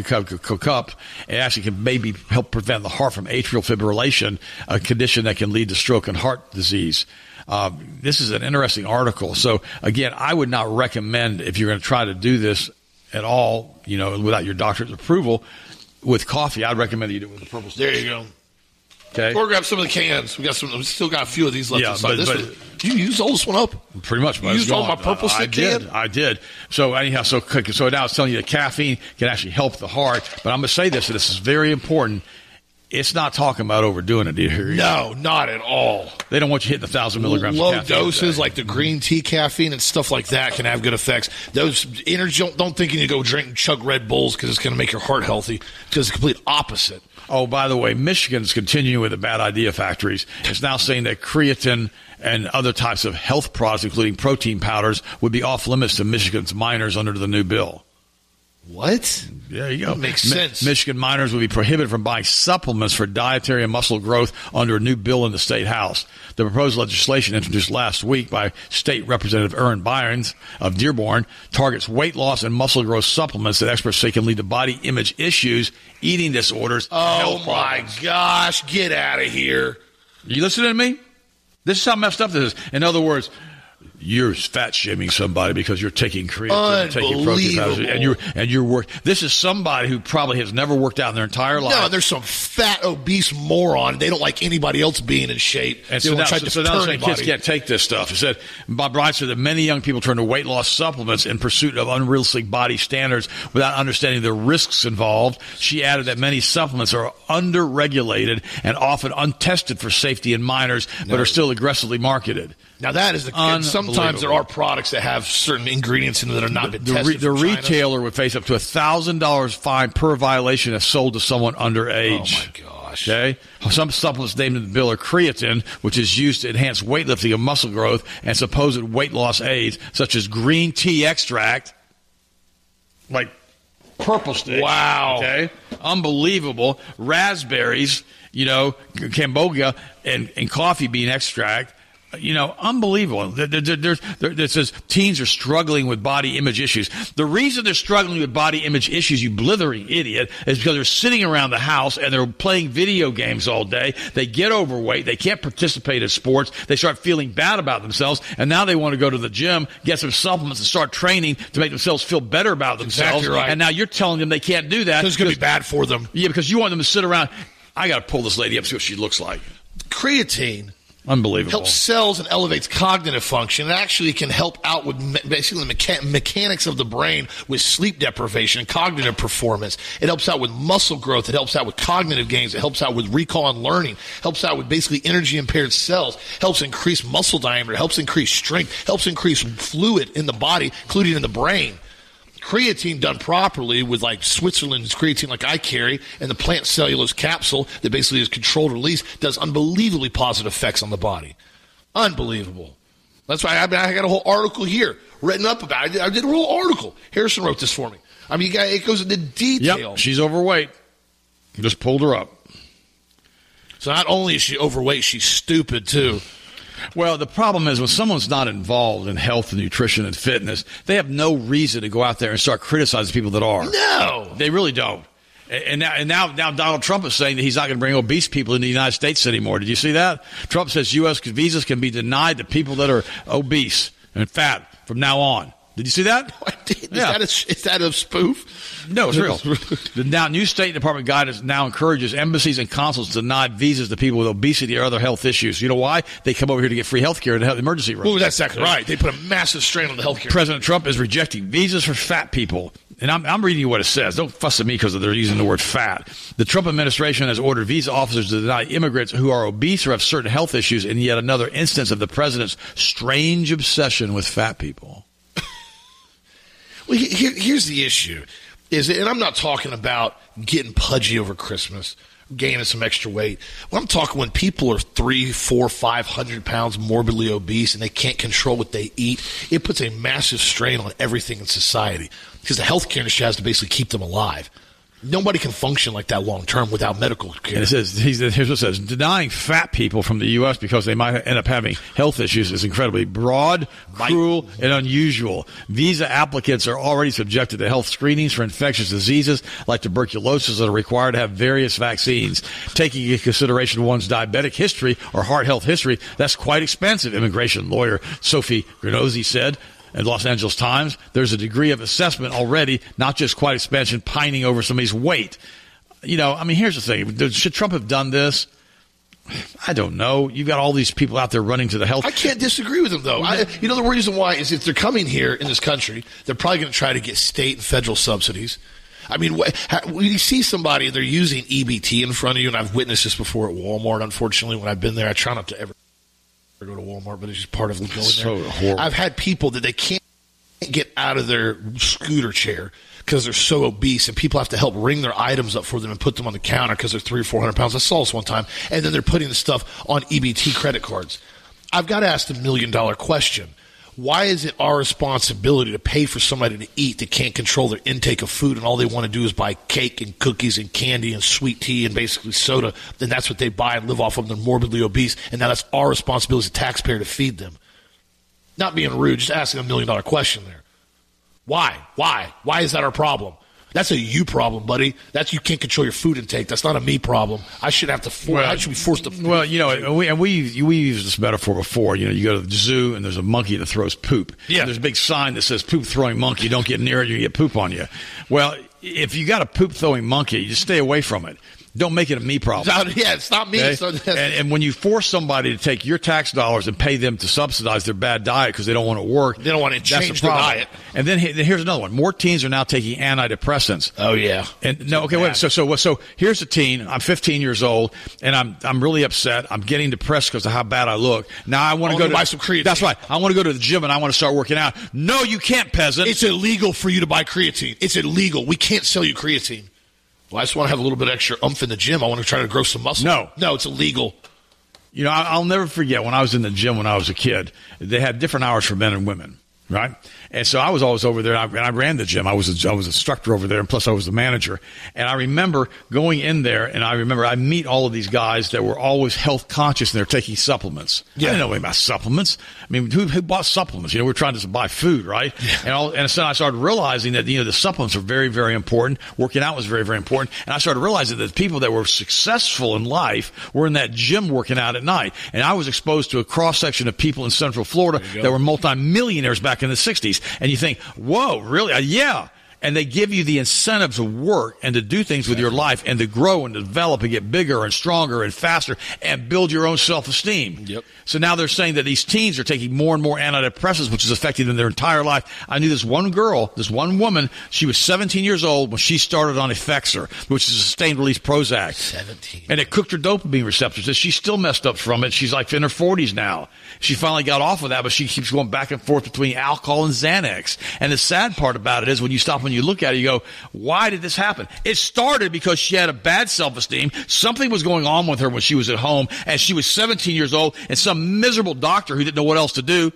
It actually can maybe help prevent the heart from atrial fibrillation, a condition that can lead to stroke and heart disease. This is an interesting article. So, again, I would not recommend, if you're going to try to do this at all, without your doctor's approval, with coffee. I'd recommend you do it with the purple stick. There you go. Okay. Or grab some of the cans. We still got a few of these left inside. You used all this one up? Pretty much. You used all my purple stick can? I did. So anyhow, so now it's telling you that caffeine can actually help the heart. But I'm going to say this, and this is very important. It's not talking about overdoing it, do you hear? No, not at all. They don't want you hitting 1,000 milligrams Low of caffeine. Low doses like the green tea caffeine and stuff like that can have good effects. Those energy, don't think you need to go drink and chug Red Bulls because it's going to make your heart healthy. Because it's the complete opposite. Oh, by the way, Michigan's continuing with the bad idea factories. It's now saying that creatine and other types of health products, including protein powders, would be off limits to Michigan's minors under the new bill. What? There you go. That makes sense. Michigan minors will be prohibited from buying supplements for dietary and muscle growth under a new bill in the state house. The proposed legislation introduced last week by State Representative Erin Bynes of Dearborn targets weight loss and muscle growth supplements that experts say can lead to body image issues, eating disorders. Oh, my gosh. Get out of here. You listening to me? This is how messed up this is. In other words, you're fat shaming somebody because you're taking creatine and taking protein powders, and you're this is somebody who probably has never worked out in their entire life. No, there's some fat obese moron. They don't like anybody else being in shape. And so now kids can't take this stuff. It said Bob Bryant said that many young people turn to weight loss supplements in pursuit of unrealistic body standards without understanding the risks involved. She added that many supplements are under-regulated and often untested for safety in minors, but are still aggressively marketed. Now, that is sometimes there are products that have certain ingredients in them that are not been tested. The retailer would face up to $1,000 fine per violation if sold to someone underage. Oh, my gosh. Okay? Some supplements named in the bill are creatine, which is used to enhance weightlifting and muscle growth, and supposed weight loss aids, such as green tea extract, like purple stick. Wow. Okay? Unbelievable. Raspberries, Cambogia, and coffee bean extract. Unbelievable. It says teens are struggling with body image issues. The reason they're struggling with body image issues, you blithering idiot, is because they're sitting around the house and they're playing video games all day. They get overweight. They can't participate in sports. They start feeling bad about themselves. And now they want to go to the gym, get some supplements, and start training to make themselves feel better about themselves. Exactly right. And now you're telling them they can't do that. It's going to be bad for them. Yeah, because you want them to sit around. I got to pull this lady up, see what she looks like. Creatine. Unbelievable. Helps cells and elevates cognitive function. It actually can help out with basically the mechanics of the brain with sleep deprivation and cognitive performance. It helps out with muscle growth. It helps out with cognitive gains. It helps out with recall and learning. Helps out with basically energy impaired cells. Helps increase muscle diameter. Helps increase strength. Helps increase fluid in the body, including in the brain. Creatine done properly with like Switzerland's creatine like I carry and the plant cellulose capsule that basically is controlled release does unbelievably positive effects on the body. Unbelievable. That's why I got a whole article here written up about it. I did a whole article. Harrison wrote this for me. I mean, it goes into detail. Yep, she's overweight. Just pulled her up. So not only is she overweight, she's stupid too. Well, the problem is when someone's not involved in health and nutrition and fitness, they have no reason to go out there and start criticizing people that are. No. They really don't. And now Donald Trump is saying that he's not going to bring obese people into the United States anymore. Did you see that? Trump says U.S. visas can be denied to people that are obese and fat from now on. Did you see that? I did. Is that a spoof? No, it's real. The now new State Department guidance now encourages embassies and consuls to deny visas to people with obesity or other health issues. You know why? They come over here to get free health care in the emergency room. Oh, that's exactly right. They put a massive strain on the health care. President Trump is rejecting visas for fat people. And I'm reading you what it says. Don't fuss at me because they're using the word fat. The Trump administration has ordered visa officers to deny immigrants who are obese or have certain health issues in yet another instance of the president's strange obsession with fat people. Well, here's the issue. And I'm not talking about getting pudgy over Christmas, gaining some extra weight. When I'm talking when people are 300, 400, 500 pounds morbidly obese and they can't control what they eat, it puts a massive strain on everything in society because the healthcare industry has to basically keep them alive. Nobody can function like that long term without medical care. And it says, here's what it says: denying fat people from the U.S. because they might end up having health issues is incredibly broad, cruel, and unusual. Visa applicants are already subjected to health screenings for infectious diseases like tuberculosis that are required to have various vaccines. Taking into consideration one's diabetic history or heart health history, that's quite expensive, immigration lawyer Sophie Granozzi said. At Los Angeles Times, there's a degree of assessment already, not just quite expansion, pining over somebody's weight. You know, I mean, here's the thing. Should Trump have done this? I don't know. You've got all these people out there running to the health. I can't disagree with him, though. The reason why is if they're coming here in this country, they're probably going to try to get state and federal subsidies. I mean, when you see somebody, they're using EBT in front of you, and I've witnessed this before at Walmart, unfortunately. When I've been there, I try not to ever go to Walmart, but it's just part of going there. So horrible. I've had people that they can't get out of their scooter chair because they're so obese, and people have to help ring their items up for them and put them on the counter because they're 300 or 400 pounds. I saw this one time, and then they're putting the stuff on EBT credit cards. I've got to ask the $1 million question. Why is it our responsibility to pay for somebody to eat that can't control their intake of food and all they want to do is buy cake and cookies and candy and sweet tea and basically soda, then that's what they buy and live off of, and they're morbidly obese, and now that's our responsibility as a taxpayer to feed them? Not being rude, just asking a $1 million question there. Why? Why is that our problem? That's a you problem, buddy. That's you can't control your food intake. That's not a me problem. I shouldn't have to. I should be forced to. Well, you know, we used this metaphor before. You know, you go to the zoo and there's a monkey that throws poop. Yeah. And there's a big sign that says "poop throwing monkey." Don't get near it; you get poop on you. Well, if you got a poop throwing monkey, just stay away from it. Don't make it a me problem. It's not me. Okay? And when you force somebody to take your tax dollars and pay them to subsidize their bad diet because they don't want to work, they don't want to change their diet. And then here's another one. More teens are now taking antidepressants. Oh yeah. And no, okay, wait. So here's a teen. I'm 15 years old, and I'm really upset. I'm getting depressed because of how bad I look. Now I want to go to buy some creatine. That's right. I want to go to the gym and I want to start working out. No, you can't, peasant. It's illegal for you to buy creatine. It's illegal. We can't sell you creatine. Well, I just want to have a little bit extra oomph in the gym. I want to try to grow some muscle. No, it's illegal. You know, I'll never forget when I was in the gym when I was a kid. They had different hours for men and women, right? And so I was always over there, and I ran the gym. I was instructor over there, and plus I was the manager. And I remember going in there, and I meet all of these guys that were always health conscious, and they're taking supplements. Yeah. I didn't know anything about supplements. I mean, who bought supplements? You know, we're trying to buy food, right? Yeah. And so I started realizing that, you know, the supplements are very, very important. Working out was very, very important. And I started realizing that the people that were successful in life were in that gym working out at night. And I was exposed to a cross-section of people in Central Florida that were multimillionaires back in the 60s. And you think, whoa, really? Yeah. And they give you the incentive to work and to do things with your life and to grow and develop and get bigger and stronger and faster and build your own self-esteem. Yep. So now they're saying that these teens are taking more and more antidepressants, which is affecting them their entire life. I knew this one girl, this one woman, she was 17 years old when she started on Effexor, which is a sustained-release Prozac. 17. And it cooked her dopamine receptors. And she's still messed up from it. She's like in her 40s now. She finally got off of that, but she keeps going back and forth between alcohol and Xanax. And the sad part about it is when you stop and you look at it, you go, why did this happen? It started because she had a bad self-esteem. Something was going on with her when she was at home, and she was 17 years old, and some miserable doctor who didn't know what else to do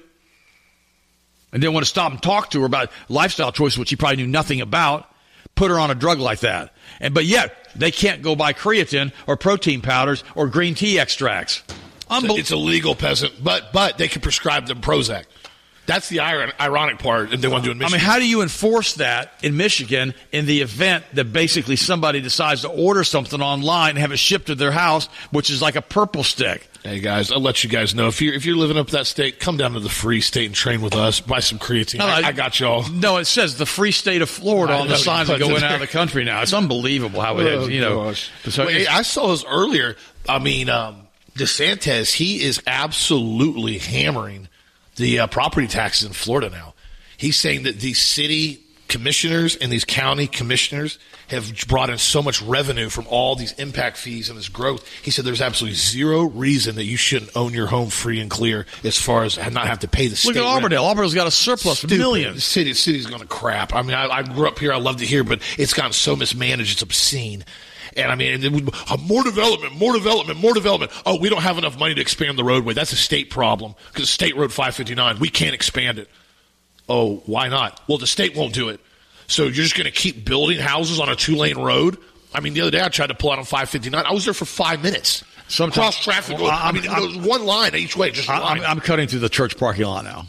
and didn't want to stop and talk to her about lifestyle choices, which she probably knew nothing about, put her on a drug like that. But yet, they can't go buy creatine or protein powders or green tea extracts. It's illegal, peasant, but they can prescribe them Prozac. That's the ironic part, and they want to do in Michigan. I mean, how do you enforce that in Michigan in the event that basically somebody decides to order something online and have it shipped to their house, which is like a purple stick? Hey guys, I'll let you guys know if you're living up that state, come down to the Free State and train with us. Buy some creatine. I got y'all. No, it says the Free State of Florida on the signs that go in and out of the country now. It's unbelievable how it is. So I saw this earlier. I mean, DeSantis, he is absolutely hammering the property taxes in Florida now. He's saying that these city commissioners and these county commissioners have brought in so much revenue from all these impact fees and this growth. He said there's absolutely zero reason that you shouldn't own your home free and clear as far as not have to pay the state. Look at Auburndale. Rent. Auburndale's got a surplus of millions. The city's going to crap. I mean, I grew up here. I loved it here, but it's gotten so mismanaged. It's obscene. And I mean, more development. Oh, we don't have enough money to expand the roadway. That's a state problem because State Road 559, we can't expand it. Oh, why not? Well, the state won't do it. So you're just going to keep building houses on a 2-lane road? I mean, the other day I tried to pull out on 559. I was there for 5 minutes. Cross traffic. Well, one line each way. Just I'm cutting through the church parking lot now.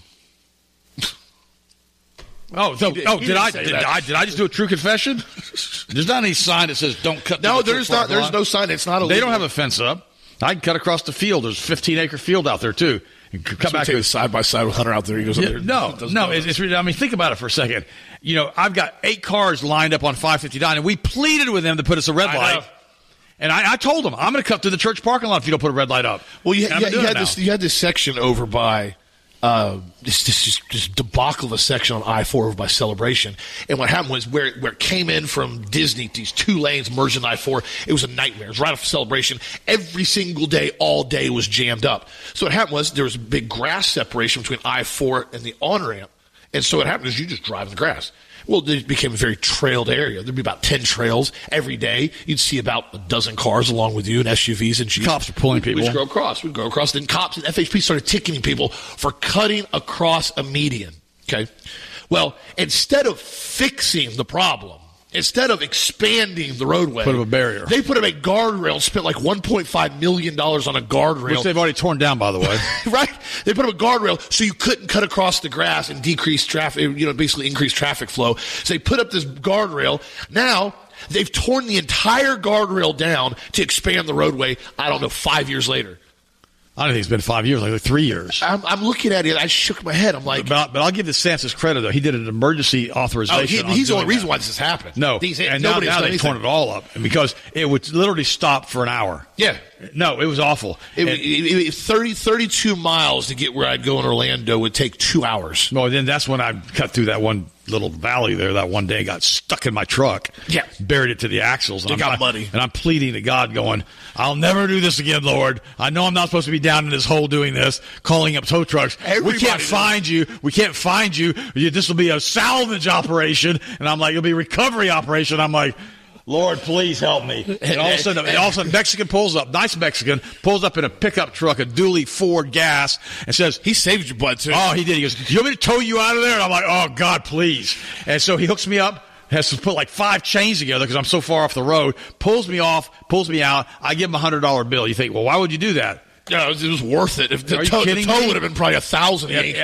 Did I just do a true confession? There's not any sign that says don't cut. No, there's not. There's no sign. It's not illegal. They don't have a fence up. I can cut across the field. There's a 15-acre field out there too. Come back to side by side with Hunter out there. He goes up there. No. It's I mean, think about it for a second. I've got 8 cars lined up on 559, and we pleaded with them to put us a red light. And I told them, I'm going to cut through the church parking lot if you don't put a red light up. Well, you had this section over by this debacle of a section on I-4 over by Celebration. And what happened was where it came in from Disney, these 2 lanes merged in I-4, it was a nightmare. It was right off Celebration. Every single day, all day was jammed up. So what happened was there was a big grass separation between I-4 and the on-ramp. And so what happened is you just drive in the grass. Well, it became a very trailed area. There'd be about 10 trails every day. You'd see about a dozen cars along with you and SUVs and Jeeps. Cops are pulling people. We'd go across. Then cops and FHP started ticketing people for cutting across a median. Okay. Well, instead of fixing the problem, instead of expanding the roadway, put up a barrier. They put up a guardrail and spent like $1.5 million on a guardrail. Which they've already torn down, by the way. Right? They put up a guardrail so you couldn't cut across the grass and decrease traffic, basically increase traffic flow. So they put up this guardrail. Now they've torn the entire guardrail down to expand the roadway, 5 years later. I don't think it's been 5 years, like 3 years. I'm looking at it. I shook my head. I'm like, but I'll give DeSantis credit though. He did an emergency authorization. He's the only reason why this has happened. No, and now they've torn it all up because it would literally stop for an hour. Yeah, no, it was awful. 32 miles to get where I'd go in Orlando would take 2 hours. Well, then that's when I cut through that one little valley there that one day, got stuck in my truck. Yeah. Buried it to the axles. And it got muddy. And I'm pleading to God going, I'll never do this again, Lord. I know I'm not supposed to be down in this hole doing this, calling up tow trucks. We can't find you. We can't find you. This will be a salvage operation. And I'm like, it'll be a recovery operation. I'm like, Lord, please help me. And all of a sudden, Mexican pulls up, nice Mexican, pulls up in a pickup truck, a dually Ford gas, and says, he saved your butt, too. Oh, he did. He goes, do you want me to tow you out of there? And I'm like, oh, God, please. And so he hooks me up, has to put like 5 chains together because I'm so far off the road, pulls me off, pulls me out. I give him a $100 bill. You think, well, why would you do that? Yeah, it was worth it. If the tow would have been probably $1,000.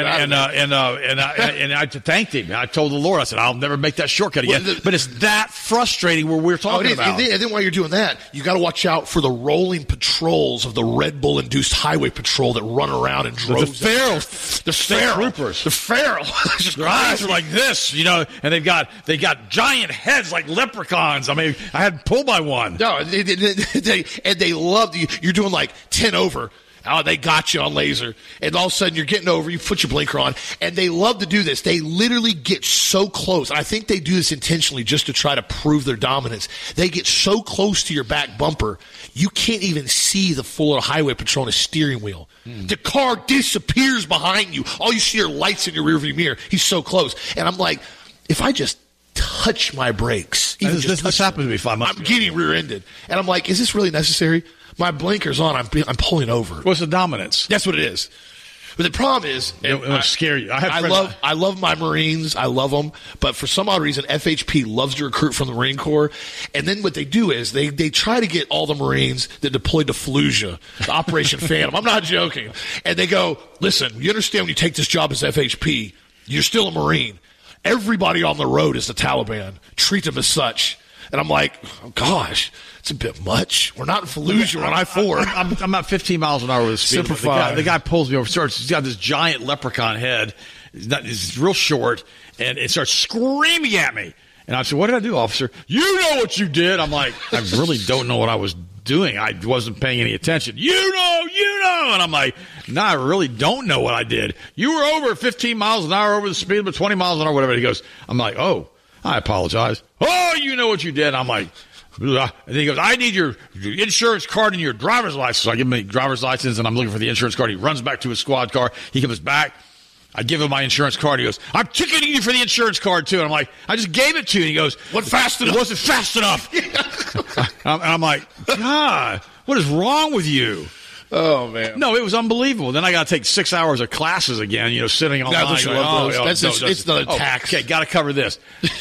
And I thanked him. I told the Lord, I said, I'll never make that shortcut again. But it's that frustrating where we're talking about. And then while you're doing that, you got to watch out for the rolling patrols of the Red Bull-induced highway patrol that run around in droves. The feral troopers. The feral. Their eyes are like this, and they got giant heads like leprechauns. I mean, I had pulled by one. No, they love you. You're doing like 10 over. Oh, they got you on laser. And all of a sudden you're getting over, you put your blinker on, and they love to do this. They literally get so close. And I think they do this intentionally just to try to prove their dominance. They get so close to your back bumper, you can't even see the full highway patrol on a steering wheel. The car disappears behind you. All you see are lights in your rearview mirror. He's so close. And I'm like, if I just touch my brakes, this happened to me 5 months ago. I'm getting rear-ended. And I'm like, is this really necessary? My blinker's on. I'm pulling over. What's the dominance? That's what it is. But the problem is, it would scare you. I love my Marines. I love them. But for some odd reason, FHP loves to recruit from the Marine Corps. And then what they do is they try to get all the Marines that deployed to Fallujah, Operation Phantom. I'm not joking. And they go, listen, you understand when you take this job as FHP, you're still a Marine. Everybody on the road is the Taliban. Treat them as such. And I'm like, oh, gosh, it's a bit much. We're not in Fallujah, we're on I-4. I'm about 15 miles an hour with the speed. Simplify. The guy pulls me over. He's got this giant leprechaun head. He's real short, and it starts screaming at me. And I said, what did I do, officer? You know what you did. I'm like, I really don't know what I was doing. I wasn't paying any attention. You know. And I'm like, no, I really don't know what I did. You were over 15 miles an hour over the speed limit, 20 miles an hour, whatever. He goes, I'm like, oh, I apologize. Oh, you know what you did. I'm like, and then he goes, I need your insurance card and your driver's license. So I give him the driver's license, and I'm looking for the insurance card. He runs back to his squad car. He comes back. I give him my insurance card. He goes, I'm ticketing you for the insurance card, too. And I'm like, I just gave it to you. And he goes, Wasn't fast enough. It wasn't fast enough. And I'm like, God, what is wrong with you? Oh, man. No, it was unbelievable. Then I got to take 6 hours of classes again, sitting all night. It's not a tax. Okay, got to cover this.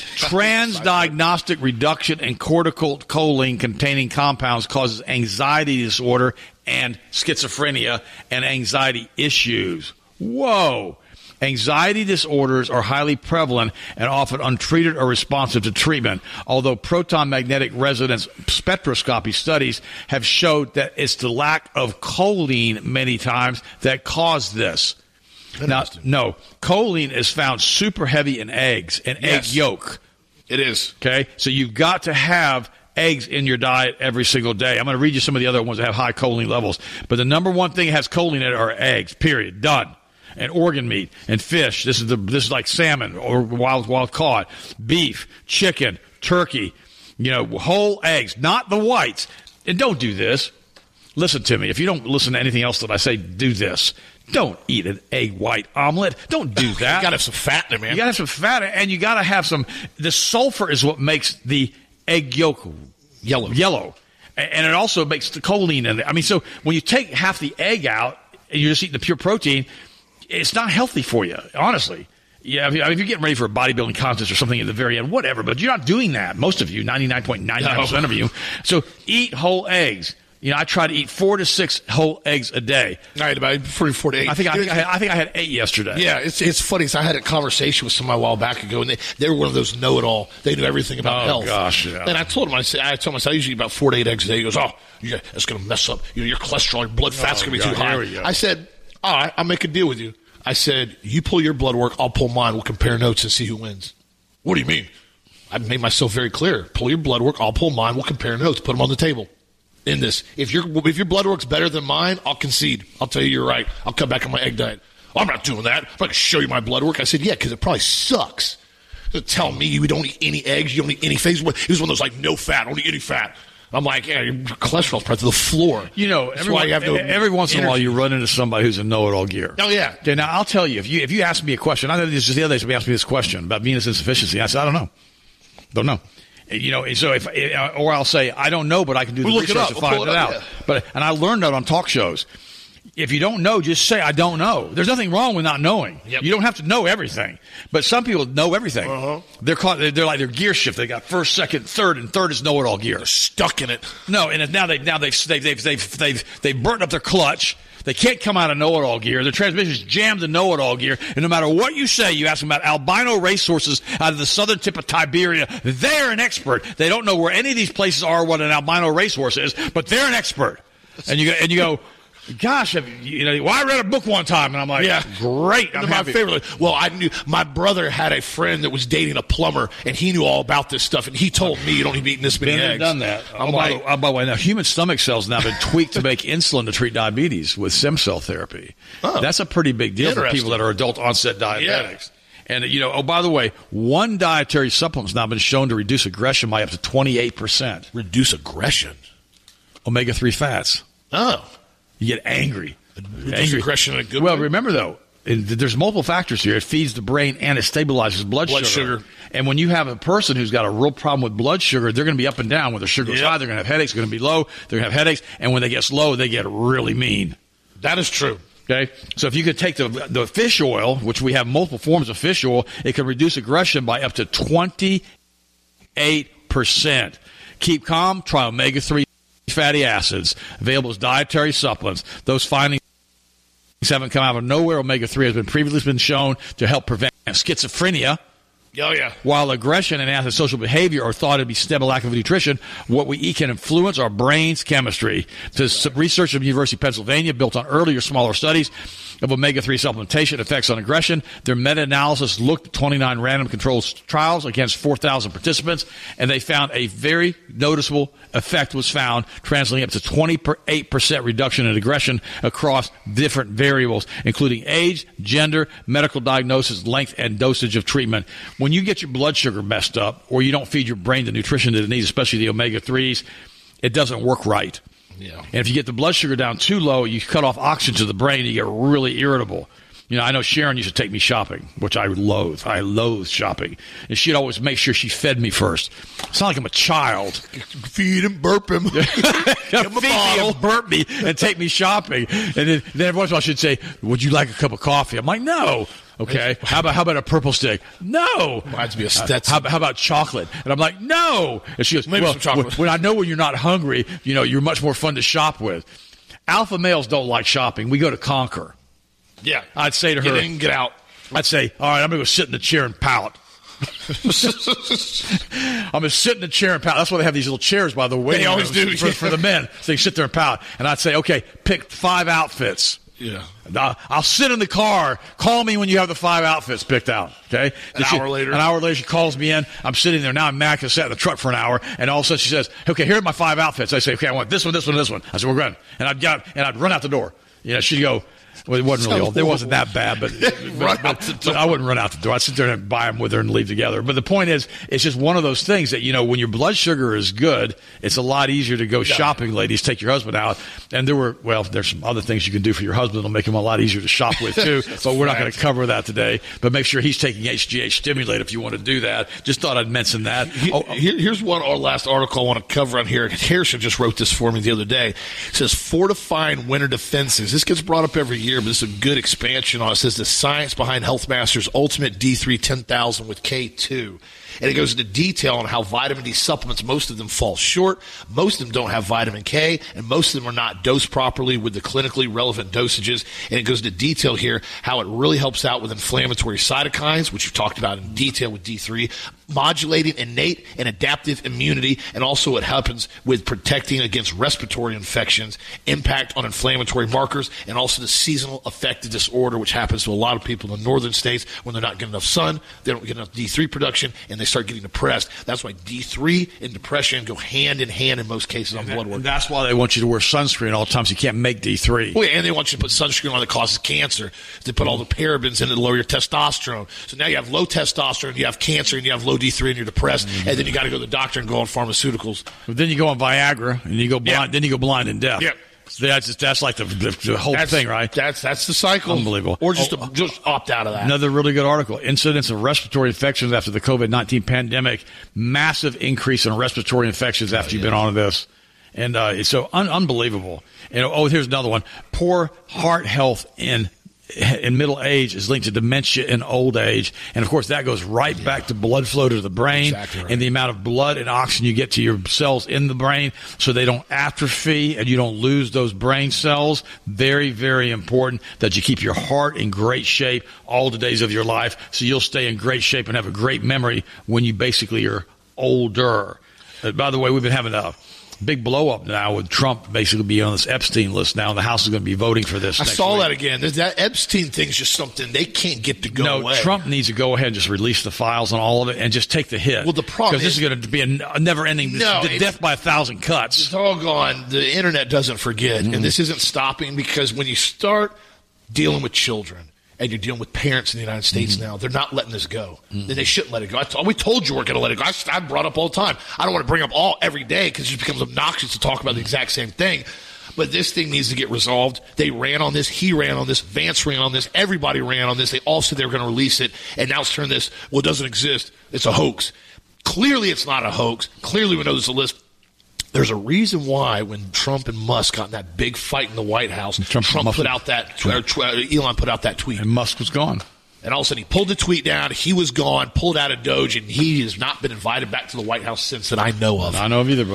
Transdiagnostic reduction in corticocholine containing compounds causes anxiety disorder and schizophrenia and anxiety issues. Whoa. Anxiety disorders are highly prevalent and often untreated or responsive to treatment, although proton magnetic resonance spectroscopy studies have showed that it's the lack of choline many times that cause this. Now, no, choline is found super heavy in eggs and egg yolk. It is. Okay? So you've got to have eggs in your diet every single day. I'm going to read you some of the other ones that have high choline levels. But the number one thing that has choline in it are eggs, period. Done. And organ meat and fish. This is like salmon or wild caught. Beef, chicken, turkey, whole eggs, not the whites. And don't do this. Listen to me. If you don't listen to anything else that I say, do this. Don't eat an egg white omelet. Don't do that. You got to have some fat in it, man. You got to have some fat, and you got to have some. The sulfur is what makes the egg yolk yellow. And it also makes the choline in it. I mean, so when you take half the egg out and you're just eating the pure protein, it's not healthy for you, honestly. Yeah, if you're getting ready for a bodybuilding contest or something at the very end, whatever, but you're not doing that. Most of you, 99.99% of you. So eat whole eggs. I try to eat 4 to 6 whole eggs a day. All right, about 4 to 8. I think I had 8 yesterday. Yeah, it's funny because I had a conversation with somebody a while back ago, and they were one of those know-it-all. They knew everything about health. Oh, gosh, yeah. And I told him, I usually eat about 4 to 8 eggs a day. He goes, oh, yeah, it's going to mess up. Your cholesterol, your blood fat's going to be too high. I said, all right, I'll make a deal with you. I said, you pull your blood work, I'll pull mine. We'll compare notes and see who wins. What do you mean? I made myself very clear. Pull your blood work, I'll pull mine. We'll compare notes. Put them on the table. In this, if your blood work's better than mine, I'll concede. I'll tell you you're right. I'll cut back on my egg diet. I'm not doing that. I'm not going to show you my blood work. I said, yeah, because it probably sucks. Tell me you don't eat any eggs, you don't eat any things. He was one of those no fat, don't eat any fat. I'm like, yeah, your cholesterol's probably to the floor. Every once in a while you run into somebody who's a know-it-all gear. Oh, yeah. Okay, now I'll tell you, if you ask me a question, I know this just the other day somebody asked me this question about venous insufficiency. I said, I don't know. Don't know. So or I'll say, I don't know, but I can do the research to find it out. Yeah. And I learned that on talk shows. If you don't know, just say, I don't know. There's nothing wrong with not knowing. Yep. You don't have to know everything. But some people know everything. Uh-huh. They're like their gear shift. They got first, second, third, and third is know-it-all gear. They're stuck in it. No, and now they've burnt up their clutch. They can't come out of know-it-all gear. Their transmission's jammed in know-it-all gear. And no matter what you say, you ask them about albino racehorses out of the southern tip of Siberia, they're an expert. They don't know where any of these places are, what an albino racehorse is, but they're an expert. And you go, gosh, I read a book one time, and I'm like, yeah, great. I'm my favorite. Well, I knew my brother had a friend that was dating a plumber, and he knew all about this stuff, and he told me you don't even eat this many eggs. Done that. By the way, now human stomach cells now been tweaked to make insulin to treat diabetes with stem cell therapy. Oh, that's a pretty big deal for people that are adult onset diabetics. Yeah. And, by the way, one dietary supplement's now been shown to reduce aggression by up to 28%. Reduce aggression? Omega-3 fats. Oh. You get angry. Aggression in a good way? Well, remember, though, there's multiple factors here. It feeds the brain and it stabilizes blood sugar. And when you have a person who's got a real problem with blood sugar, they're going to be up and down. When their sugar goes high, they're going to have headaches. They're going to be low. They're going to have headaches. And when they get low, they get really mean. That is true. Okay? So if you could take the fish oil, which we have multiple forms of fish oil, it can reduce aggression by up to 28%. Keep calm. Try omega-3 fatty acids, available as dietary supplements. Those findings haven't come out of nowhere. Omega-3 has previously been shown to help prevent schizophrenia. Oh, yeah. While aggression and antisocial behavior are thought to be stem lack of nutrition, what we eat can influence our brain's chemistry. Some research from the University of Pennsylvania, built on earlier, smaller studies of omega-3 supplementation effects on aggression. Their meta-analysis looked at 29 random controlled trials against 4,000 participants, and they found a very noticeable effect was found, translating up to 28% reduction in aggression across different variables, including age, gender, medical diagnosis, length, and dosage of treatment. When you get your blood sugar messed up, or you don't feed your brain the nutrition that it needs, especially the omega-3s, it doesn't work right. Yeah. And if you get the blood sugar down too low, you cut off oxygen to the brain, and you get really irritable. You know, I know Sharon used to take me shopping, which I loathe. I loathe shopping. And she'd always make sure she fed me first. It's not like I'm a child. Feed him, burp him. Feed me and burp me and take me shopping. And then every once in a while she'd say, would you like a cup of coffee? I'm like, no. Okay. How about a purple stick? No. Reminds me of Stetson. How about chocolate? And I'm like, no. And she goes, maybe some chocolate. When I know when you're not hungry, you know, you're much more fun to shop with. Alpha males don't like shopping. We go to conquer. Yeah. I'd say to her, get in, get out. I'd say, all right, I'm going to go sit in the chair and pout. I'm going to sit in the chair and pout. That's why they have these little chairs by the way. They always do. For the men. So they sit there and pout. And I'd say, okay, pick 5 outfits. Yeah. I'll sit in the car. Call me when you have the 5 outfits picked out. Okay. An hour later, she calls me in. I'm sitting there now. I'm mad because I sat in the truck for an hour, and all of a sudden she says, "Okay, here are my 5 outfits." I say, "Okay, I want this one, this one, this one." I said, "We're good." And I'd run out the door. You know, she'd go. Well, it wasn't really old. It wasn't that bad, but I wouldn't run out the door. I'd sit there and buy them with her and leave together. But the point is, it's just one of those things that, you know, when your blood sugar is good, it's a lot easier to go shopping, ladies. Take your husband out. And there's some other things you can do for your husband that'll make him a lot easier to shop with, too. But we're not going to cover that today. But make sure he's taking HGH Stimulate if you want to do that. Just thought I'd mention that. Here's our last article I want to cover on here. Harrison just wrote this for me the other day. It says, fortifying winter defenses. This gets brought up every year, but this is a good expansion on it. It says the science behind Health Master's Ultimate D3 10,000 with K2. And it goes into detail on how vitamin D supplements, most of them fall short, most of them don't have vitamin K, and most of them are not dosed properly with the clinically relevant dosages. And it goes into detail here how it really helps out with inflammatory cytokines, which you've talked about in detail with D3, modulating innate and adaptive immunity, and also it happens with protecting against respiratory infections, impact on inflammatory markers, and also the seasonal affective disorder, which happens to a lot of people in the northern states when they're not getting enough sun, they don't get enough D3 production, and they start getting depressed. That's why D3 and depression go hand in hand in most cases on blood work. And that's why they want you to wear sunscreen all the time so you can't make D3. Well, and they want you to put sunscreen on that causes cancer. They put all the parabens in it to lower your testosterone. So now you have low testosterone, you have cancer, and you have low D3, and you're depressed, and then you got to go to the doctor and go on pharmaceuticals. But then you go on Viagra, and you go blind. Yeah. Then you go blind and deaf. Yeah. That's like the whole thing, right? That's the cycle. Unbelievable. Or just opt out of that. Another really good article. Incidence of respiratory infections after the COVID-19 pandemic. Massive increase in respiratory infections after you've been on this. And it's so unbelievable. And here's another one. Poor heart health in middle age is linked to dementia in old age. And, of course, that goes right back to blood flow to the brain and the amount of blood and oxygen you get to your cells in the brain so they don't atrophy and you don't lose those brain cells. Very, very important that you keep your heart in great shape all the days of your life so you'll stay in great shape and have a great memory when you basically are older. By the way, we've been having a big blow up now with Trump basically being on this Epstein list now, and the House is going to be voting for this. I saw that again. That Epstein thing is just something they can't get to go away. Trump needs to go ahead and just release the files on all of it and just take the hit. Well, the problem because this is going to be a never-ending death by 1,000 cuts. It's all gone. The internet doesn't forget, and this isn't stopping because when you start dealing with children, and you're dealing with parents in the United States now, they're not letting this go. Then they shouldn't let it go. We told you we're going to let it go. I brought up all the time. I don't want to bring up every day because it just becomes obnoxious to talk about the exact same thing. But this thing needs to get resolved. They ran on this. He ran on this. Vance ran on this. Everybody ran on this. They all said they were going to release it. And now it's turned this, well, it doesn't exist. It's a hoax. Clearly it's not a hoax. Clearly we know there's a list. There's a reason why when Trump and Musk got in that big fight in the White House, Trump put out that Elon put out that tweet. And Musk was gone. And all of a sudden he pulled the tweet down. He was gone, pulled out of Doge, and he has not been invited back to the White House since that I know of. I know of either, bud.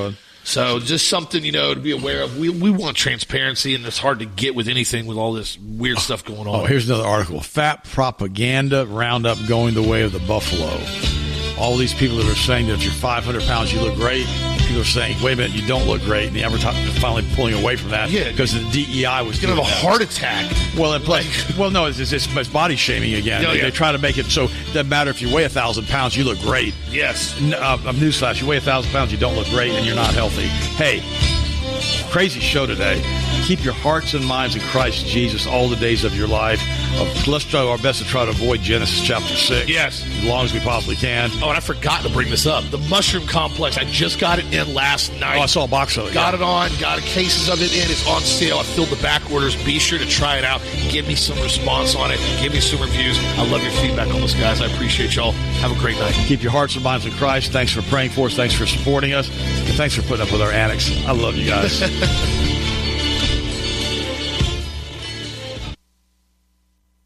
So just something, to be aware of. We want transparency, and it's hard to get with anything with all this weird stuff going on. Oh, here's another article. Fat propaganda roundup going the way of the buffalo. All these people that are saying that if you're 500 pounds, you look great. People are saying, wait a minute, you don't look great. And the advertising finally pulling away from that because the DEI was going to have a heart attack. Well, no, it's body shaming again. They try to make it so it doesn't matter if you weigh 1,000 pounds, you look great. Yes. Newsflash, you weigh 1,000 pounds, you don't look great, and you're not healthy. Hey, crazy show today. Keep your hearts and minds in Christ Jesus all the days of your life. Let's try our best to try to avoid Genesis chapter 6. Yes. As long as we possibly can. Oh, and I forgot to bring this up. The mushroom complex, I just got it in last night. Oh, I saw a box of it. Got it on, got cases of it in. It's on sale. I filled the back orders. Be sure to try it out. Give me some response on it. Give me some reviews. I love your feedback on this, guys. I appreciate y'all. Have a great night. Keep your hearts and minds in Christ. Thanks for praying for us. Thanks for supporting us. And thanks for putting up with our antics. I love you guys.